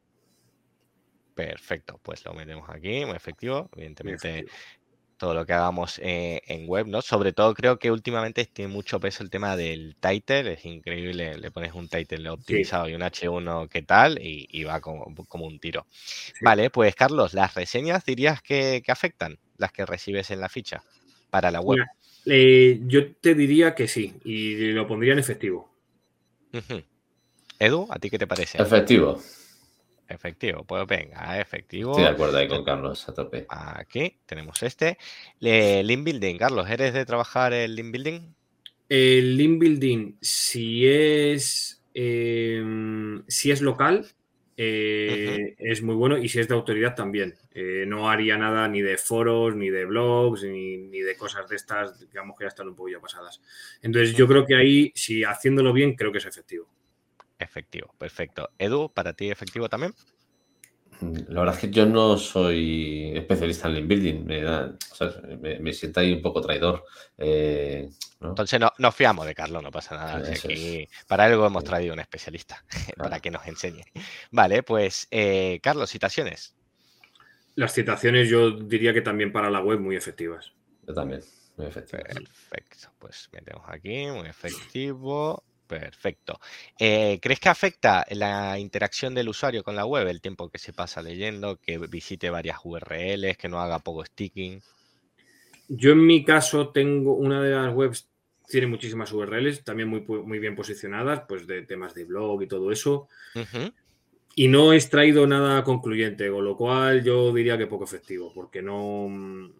Perfecto, pues lo metemos aquí, muy efectivo. Muy Evidentemente, efectivo. todo lo que hagamos eh, en web, ¿no? Sobre todo creo que últimamente tiene mucho peso el tema del title, es increíble, le pones un title optimizado y un hache uno ¿qué tal? Y, y va como, como un tiro. Sí. Vale, pues Carlos, ¿las reseñas dirías que, que afectan las que recibes en la ficha para la web? Mira, eh, yo te diría que sí, y lo pondría en efectivo. Ujú. Edu, ¿a ti qué te parece? Efectivo. Efectivo, pues venga, efectivo. Estoy de acuerdo ahí con Carlos, a tope. Aquí tenemos este. Le, link building, Carlos, ¿eres de trabajar el link building? El link building, si es, eh, si es local, eh, uh-huh. es muy bueno, y si es de autoridad también. Eh, no haría nada ni de foros, ni de blogs, ni, ni de cosas de estas, digamos que ya están un poco ya pasadas. Entonces yo uh-huh. creo que ahí, si haciéndolo bien, creo que es efectivo. Efectivo, perfecto. Edu, ¿para ti efectivo también? La verdad es que yo no soy especialista en link building, me, da, o sea, me, me siento ahí un poco traidor. Eh, ¿no? Entonces no, nos fiamos de Carlos, no pasa nada. Si aquí, es. Para algo hemos traído un especialista, claro. para que nos enseñe. Vale, pues eh, Carlos, citaciones. Las citaciones yo diría que también para la web muy efectivas. Yo también, muy efectivas. Perfecto, pues metemos aquí, muy efectivo. Perfecto. Eh, ¿Crees que afecta la interacción del usuario con la web, el tiempo que se pasa leyendo, que visite varias U R Ls, que no haga poco sticking? Yo en mi caso tengo una de las webs, tiene muchísimas U R Ls, también muy, muy bien posicionadas, pues de temas de blog y todo eso. Uh-huh. Y no he extraído nada concluyente, con lo cual yo diría que poco efectivo, porque no... No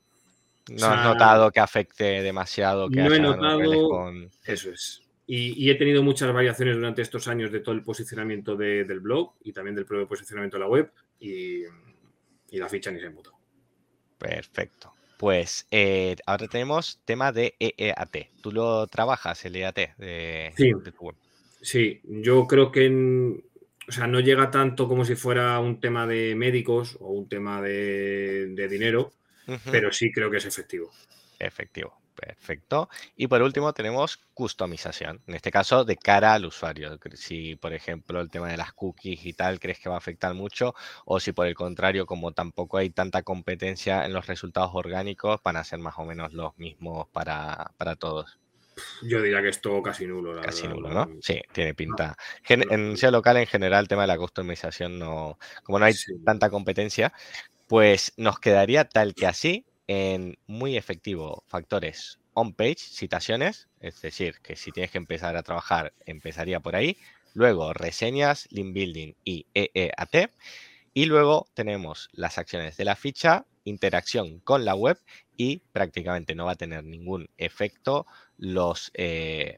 o sea, has notado que afecte demasiado, que no haya he notado, con... Eso es. Y, y he tenido muchas variaciones durante estos años de todo el posicionamiento de, del blog y también del propio posicionamiento de la web, y, y la ficha ni se mutó. Perfecto. Pues eh, ahora tenemos tema de E E A T. ¿Tú lo trabajas, el E A T de, sí. de tu web? Sí, yo creo que en, o sea, no llega tanto como si fuera un tema de médicos o un tema de, de dinero, uh-huh. pero sí creo que es efectivo. Efectivo, perfecto. Y por último tenemos customización, en este caso de cara al usuario. Si, por ejemplo, el tema de las cookies y tal, crees que va a afectar mucho, o si por el contrario, como tampoco hay tanta competencia en los resultados orgánicos, van a ser más o menos los mismos para, para todos. Yo diría que es todo casi nulo. La casi verdad, nulo, ¿no? ¿no? Sí, tiene pinta. Gen- no, en S E O local, en general, el tema de la customización, no, como no hay sí. tanta competencia, pues nos quedaría tal que así, en muy efectivo, factores on-page, citaciones, es decir, que si tienes que empezar a trabajar, empezaría por ahí. Luego, reseñas, link building y E E A T. Y luego tenemos las acciones de la ficha, interacción con la web y prácticamente no va a tener ningún efecto los, eh,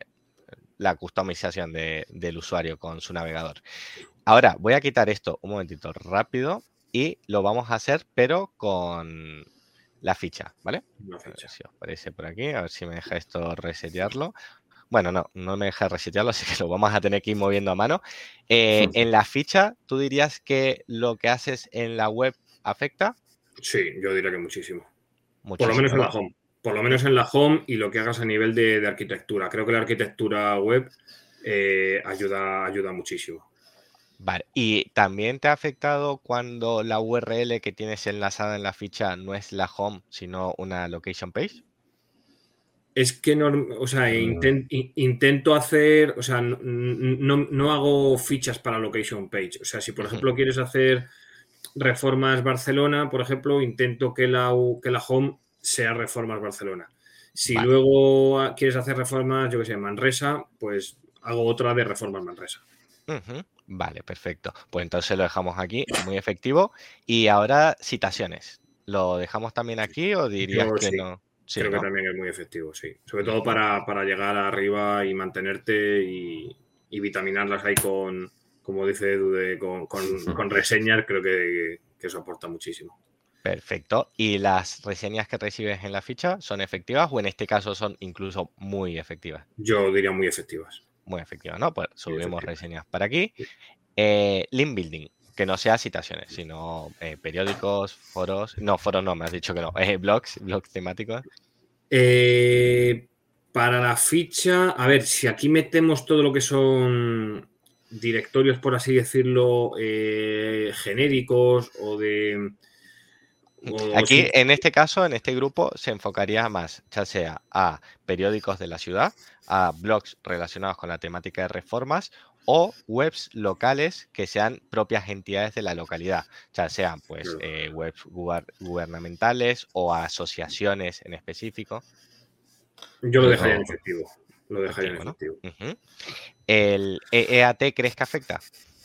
la customización de, del usuario con su navegador. Ahora, voy a quitar esto un momentito rápido y lo vamos a hacer, pero con la ficha, ¿vale? Una ficha. A ver si os parece por aquí, a ver si me deja esto resetearlo. Bueno, no, no me deja resetearlo, así que lo vamos a tener que ir moviendo a mano. Eh, sí. En la ficha, ¿tú dirías que lo que haces en la web afecta? Sí, yo diría que muchísimo. muchísimo Por lo menos ¿no? en la home. Por lo menos en la home y lo que hagas a nivel de, de arquitectura. Creo que la arquitectura web eh, ayuda, ayuda muchísimo. Vale, ¿y también te ha afectado cuando la U R L que tienes enlazada en la ficha no es la home, sino una location page? Es que no, o sea, intent, intento hacer, o sea, no, no, no hago fichas para location page. O sea, si por uh-huh. ejemplo quieres hacer Reformas Barcelona, por ejemplo, intento que la, que la home sea Reformas Barcelona. Si vale. luego quieres hacer reformas, yo que sé, Manresa, pues hago otra de Reformas Manresa. Uh-huh. Vale, perfecto. Pues entonces lo dejamos aquí, muy efectivo. Y ahora, citaciones. ¿Lo dejamos también aquí o dirías yo, que sí. no? Sí, Creo ¿no? que también es muy efectivo, sí. Sobre todo para, para llegar arriba y mantenerte y, y vitaminarlas ahí con, como dice Edu, de, con, con, con reseñas, creo que, que eso aporta muchísimo. Perfecto. ¿Y las reseñas que recibes en la ficha son efectivas o en este caso son incluso muy efectivas? Yo diría muy efectivas. Muy efectivas, ¿no? Pues subimos reseñas para aquí. Eh, link building, que no sea citaciones, sino eh, periódicos, foros. No, foros no, me has dicho que no. Eh, blogs, blogs temáticos. Eh, para la ficha, a ver, si aquí metemos todo lo que son directorios, por así decirlo, eh, genéricos o de... O, Aquí, sí. en este caso, en este grupo, se enfocaría más, ya sea a periódicos de la ciudad, a blogs relacionados con la temática de reformas o webs locales que sean propias entidades de la localidad, ya sean pues eh, webs guber- gubernamentales o asociaciones en específico. Yo lo dejaría en efectivo. Lo dejaría en efectivo. ¿No? Uh-huh. ¿El E E A T crees que afecta?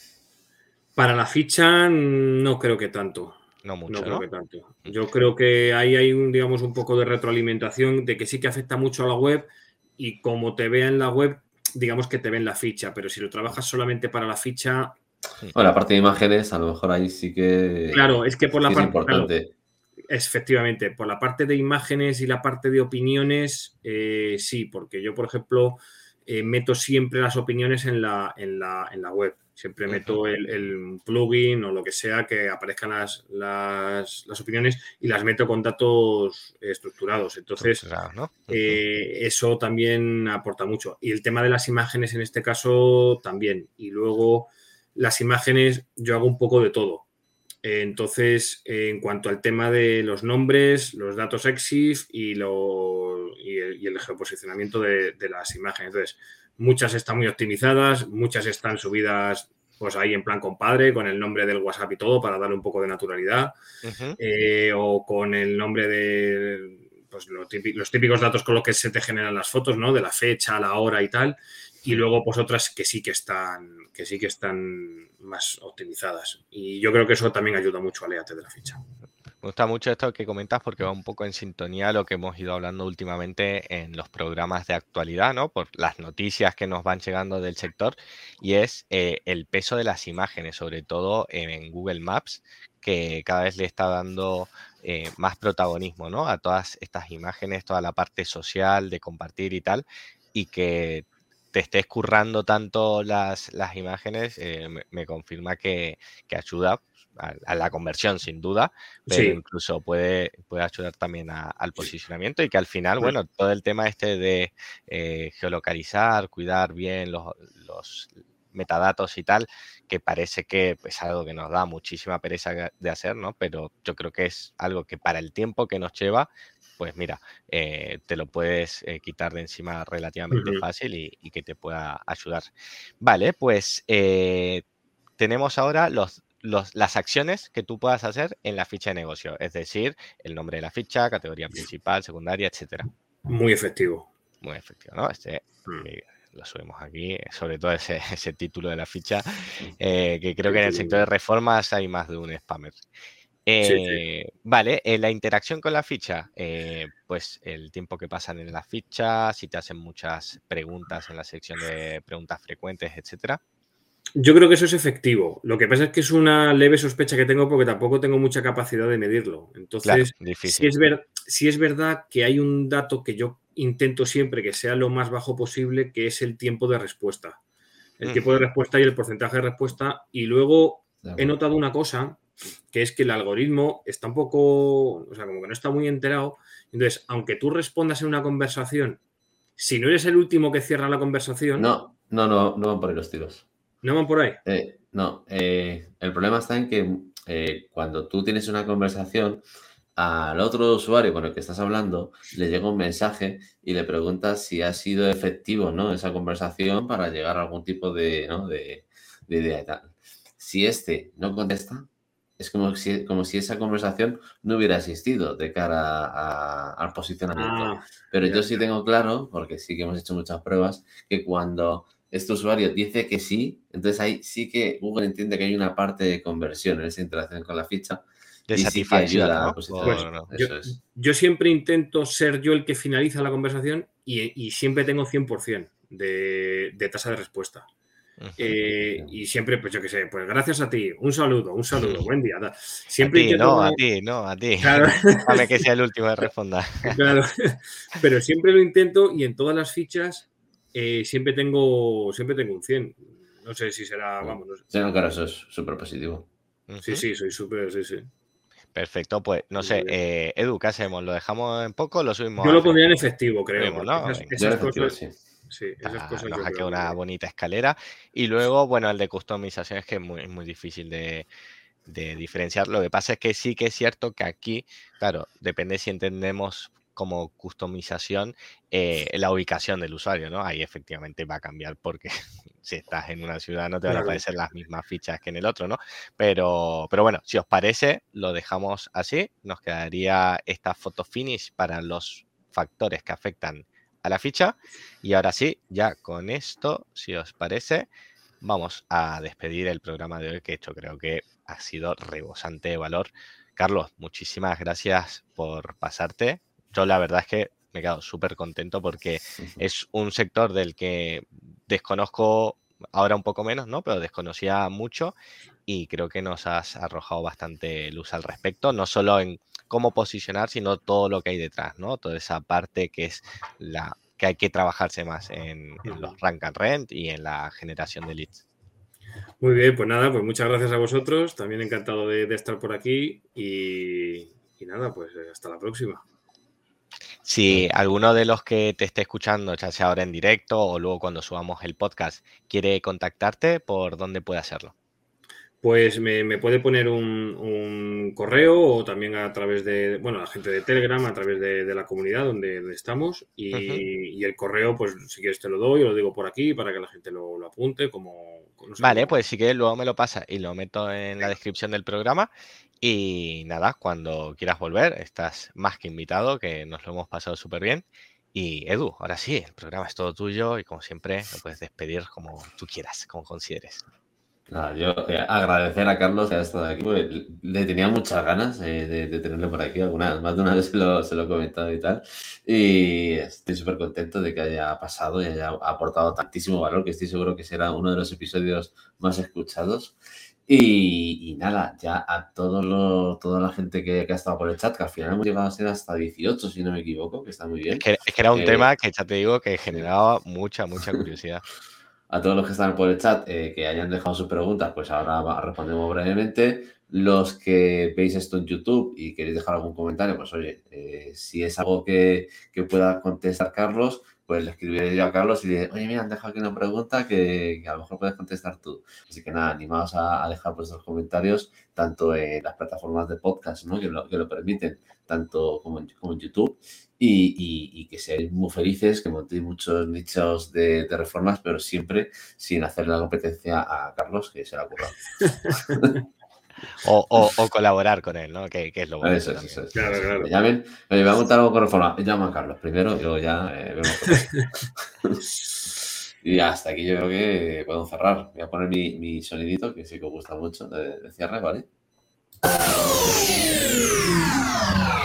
Para la ficha no creo que tanto. No mucho, no creo ¿no? que tanto. Yo creo que ahí hay un, digamos, un poco de retroalimentación de que sí que afecta mucho a la web y como te vea en la web, digamos que te ve en la ficha, pero si lo trabajas solamente para la ficha... Bueno, la parte de imágenes, a lo mejor ahí sí que... Claro, es que por la sí parte... es importante. Claro, efectivamente, por la parte de imágenes y la parte de opiniones, eh, sí, porque yo, por ejemplo, eh, meto siempre las opiniones en la, en la, en la web. Siempre meto uh-huh. el, el plugin o lo que sea que aparezcan las, las, las opiniones y las meto con datos estructurados. Entonces, ¿no? uh-huh. eh, eso también aporta mucho. Y el tema de las imágenes en este caso también. Y luego las imágenes yo hago un poco de todo. Entonces, en cuanto al tema de los nombres, los datos EXIF y, lo, y, el, y el geoposicionamiento de, de las imágenes. Entonces, muchas están muy optimizadas, muchas están subidas pues ahí en plan compadre, con el nombre del WhatsApp y todo para darle un poco de naturalidad. Uh-huh. Eh, o con el nombre de pues, lo típico, los típicos datos con los que se te generan las fotos, ¿no? De la fecha, la hora y tal. Y luego, pues otras que sí que están, que sí que están más optimizadas. Y yo creo que eso también ayuda mucho al E A T de la ficha. Me gusta mucho esto que comentas porque va un poco en sintonía a lo que hemos ido hablando últimamente en los programas de actualidad, ¿no? Por las noticias que nos van llegando del sector, y es eh, el peso de las imágenes, sobre todo en Google Maps, que cada vez le está dando eh, más protagonismo, ¿no? A todas estas imágenes, toda la parte social de compartir y tal, y que te estés currando tanto las, las imágenes, eh, me, me confirma que, que ayuda a, a la conversión sin duda, pero sí. incluso puede, puede ayudar también a, al posicionamiento y que al final, bueno, todo el tema este de eh, geolocalizar, cuidar bien los, los metadatos y tal, que parece que es algo que nos da muchísima pereza de hacer, ¿no? Pero yo creo que es algo que para el tiempo que nos lleva, pues mira, eh, te lo puedes eh, quitar de encima relativamente uh-huh. fácil y, y que te pueda ayudar. Vale, pues eh, tenemos ahora los, los, las acciones que tú puedas hacer en la ficha de negocio, es decir, el nombre de la ficha, categoría principal, secundaria, etcétera. Muy efectivo. Muy efectivo, ¿no? Este, uh-huh. Lo subimos aquí, sobre todo ese, ese título de la ficha, eh, que creo que en el sector de reformas hay más de un spammer. Eh, sí, sí. Vale, eh, la interacción con la ficha, eh, pues el tiempo que pasan en la ficha, si te hacen muchas preguntas en la sección de preguntas frecuentes, etcétera. Yo creo que eso es efectivo. Lo que pasa es que es una leve sospecha que tengo porque tampoco tengo mucha capacidad de medirlo. Entonces, claro, sí, es ver, sí es verdad que hay un dato que yo intento siempre que sea lo más bajo posible, que es el tiempo de respuesta. El uh-huh. tiempo de respuesta y el porcentaje de respuesta. Y luego uh-huh. he notado una cosa, que es que el algoritmo está un poco, o sea, como que no está muy enterado. Entonces, aunque tú respondas en una conversación, si no eres el último que cierra la conversación... No, no, no, no van por ahí los tiros. ¿No van por ahí? Eh, no, eh, el problema está en que eh, cuando tú tienes una conversación, al otro usuario con el que estás hablando le llega un mensaje y le preguntas si ha sido efectivo, ¿no?, esa conversación para llegar a algún tipo de, ¿no?, de, de idea y tal. Si este no contesta, es como si, como si esa conversación no hubiera existido de cara a, a, al posicionamiento. Ah, Pero yo sí tengo claro, porque sí que hemos hecho muchas pruebas, que cuando este usuario dice que sí, entonces ahí sí que Google entiende que hay una parte de conversión en esa interacción con la ficha. De y satisfacción, sí que ayuda ¿no? a posicionar. Pues yo, es. yo siempre intento ser yo el que finaliza la conversación y, y siempre tengo cien por ciento de, de tasa de respuesta. Eh, y siempre, pues yo qué sé, pues gracias a ti, un saludo, un saludo, buen día. Da. a Siempre ti, intento... no, a ti, no, a ti. Claro. Déjame que sea el último que responda. Claro, pero siempre lo intento y en todas las fichas eh, siempre tengo siempre tengo un cien. No sé si será, vamos, no sé. Sí, no, claro, eso es súper positivo. Sí, sí, soy súper, sí, sí. Perfecto, pues no sé, eh, Edu, ¿qué hacemos? ¿Lo dejamos en poco o lo subimos? Yo lo pondría en efectivo, creo. Subimos, ¿no? Esas, Yo esas en efectivo, cosas, sí. sí, esas Ah, cosas nos yo ha creo quedado una que... bonita escalera. Y luego, bueno, el de customización es que es muy, muy difícil de, de diferenciar. Lo que pasa es que sí que es cierto que aquí, claro, depende si entendemos como customización eh, la ubicación del usuario, ¿no? Ahí efectivamente va a cambiar porque si estás en una ciudad no te van a Claro. aparecer las mismas fichas que en el otro, ¿no? Pero, pero bueno, si os parece, lo dejamos así. Nos quedaría esta foto finish para los factores que afectan a la ficha. Y ahora sí, ya con esto, si os parece, vamos a despedir el programa de hoy, que yo creo que ha sido rebosante de valor. Carlos, muchísimas gracias por pasarte. Yo la verdad es que me he quedado súper contento porque es un sector del que desconozco ahora un poco menos, ¿no? Pero desconocía mucho y creo que nos has arrojado bastante luz al respecto, no solo en cómo posicionar, sino todo lo que hay detrás, ¿no? Toda esa parte que es la que hay que trabajarse más en, en los rank and rent y en la generación de leads. Muy bien, pues nada, pues muchas gracias a vosotros. También encantado de, de estar por aquí y, y nada, pues hasta la próxima. Si alguno de los que te esté escuchando, ya sea ahora en directo o luego cuando subamos el podcast, quiere contactarte, ¿por dónde puede hacerlo? Pues me, me puede poner un, un correo o también a través de, bueno, la gente de Telegram, a través de, de la comunidad donde, donde estamos. Y, uh-huh. y el correo, pues si quieres te lo doy o lo digo por aquí para que la gente lo, lo apunte. Como, no sé vale, cómo. Pues si quieres luego me lo pasa y lo meto en la descripción del programa. Y nada, cuando quieras volver, estás más que invitado, que nos lo hemos pasado súper bien. Y Edu, ahora sí, el programa es todo tuyo y como siempre lo puedes despedir como tú quieras, como consideres. Nada, yo eh, agradecer a Carlos que ha estado aquí, porque le tenía muchas ganas eh, de, de tenerlo por aquí, alguna, más de una vez se lo, se lo he comentado y tal, y estoy súper contento de que haya pasado y haya aportado tantísimo valor, que estoy seguro que será uno de los episodios más escuchados. Y, y nada, ya a todo lo, toda la gente que, que ha estado por el chat, que al final hemos llegado a ser hasta dieciocho, si no me equivoco, que está muy bien. Es que, es que era un eh, tema que ya te digo que generaba sí. mucha, mucha curiosidad. A todos los que están por el chat, eh, que hayan dejado sus preguntas, pues ahora respondemos brevemente. Los que veis esto en YouTube y queréis dejar algún comentario, pues oye, eh, si es algo que, que pueda contestar Carlos, pues le escribiré yo a Carlos y le diré, oye, mira, han dejado aquí una pregunta que, que a lo mejor puedes contestar tú. Así que nada, animaos a, a dejar vuestros comentarios, tanto en las plataformas de podcast, ¿no? que, lo, que lo permiten, tanto como en, como en YouTube. Y, y, y que seáis muy felices, que montéis muchos nichos de, de reformas, pero siempre sin hacer la competencia a Carlos, que se la ha currado. o, o, o colaborar con él, ¿no? Que, que es lo bueno. Eso es, eso es. Claro, claro. Me llamen, me voy a contar algo con reforma. Llama a Carlos primero y luego ya eh, vemos. Y hasta aquí yo creo que podemos cerrar. Voy a poner mi, mi sonidito, que sí que os gusta mucho, de, de cierre, ¿vale?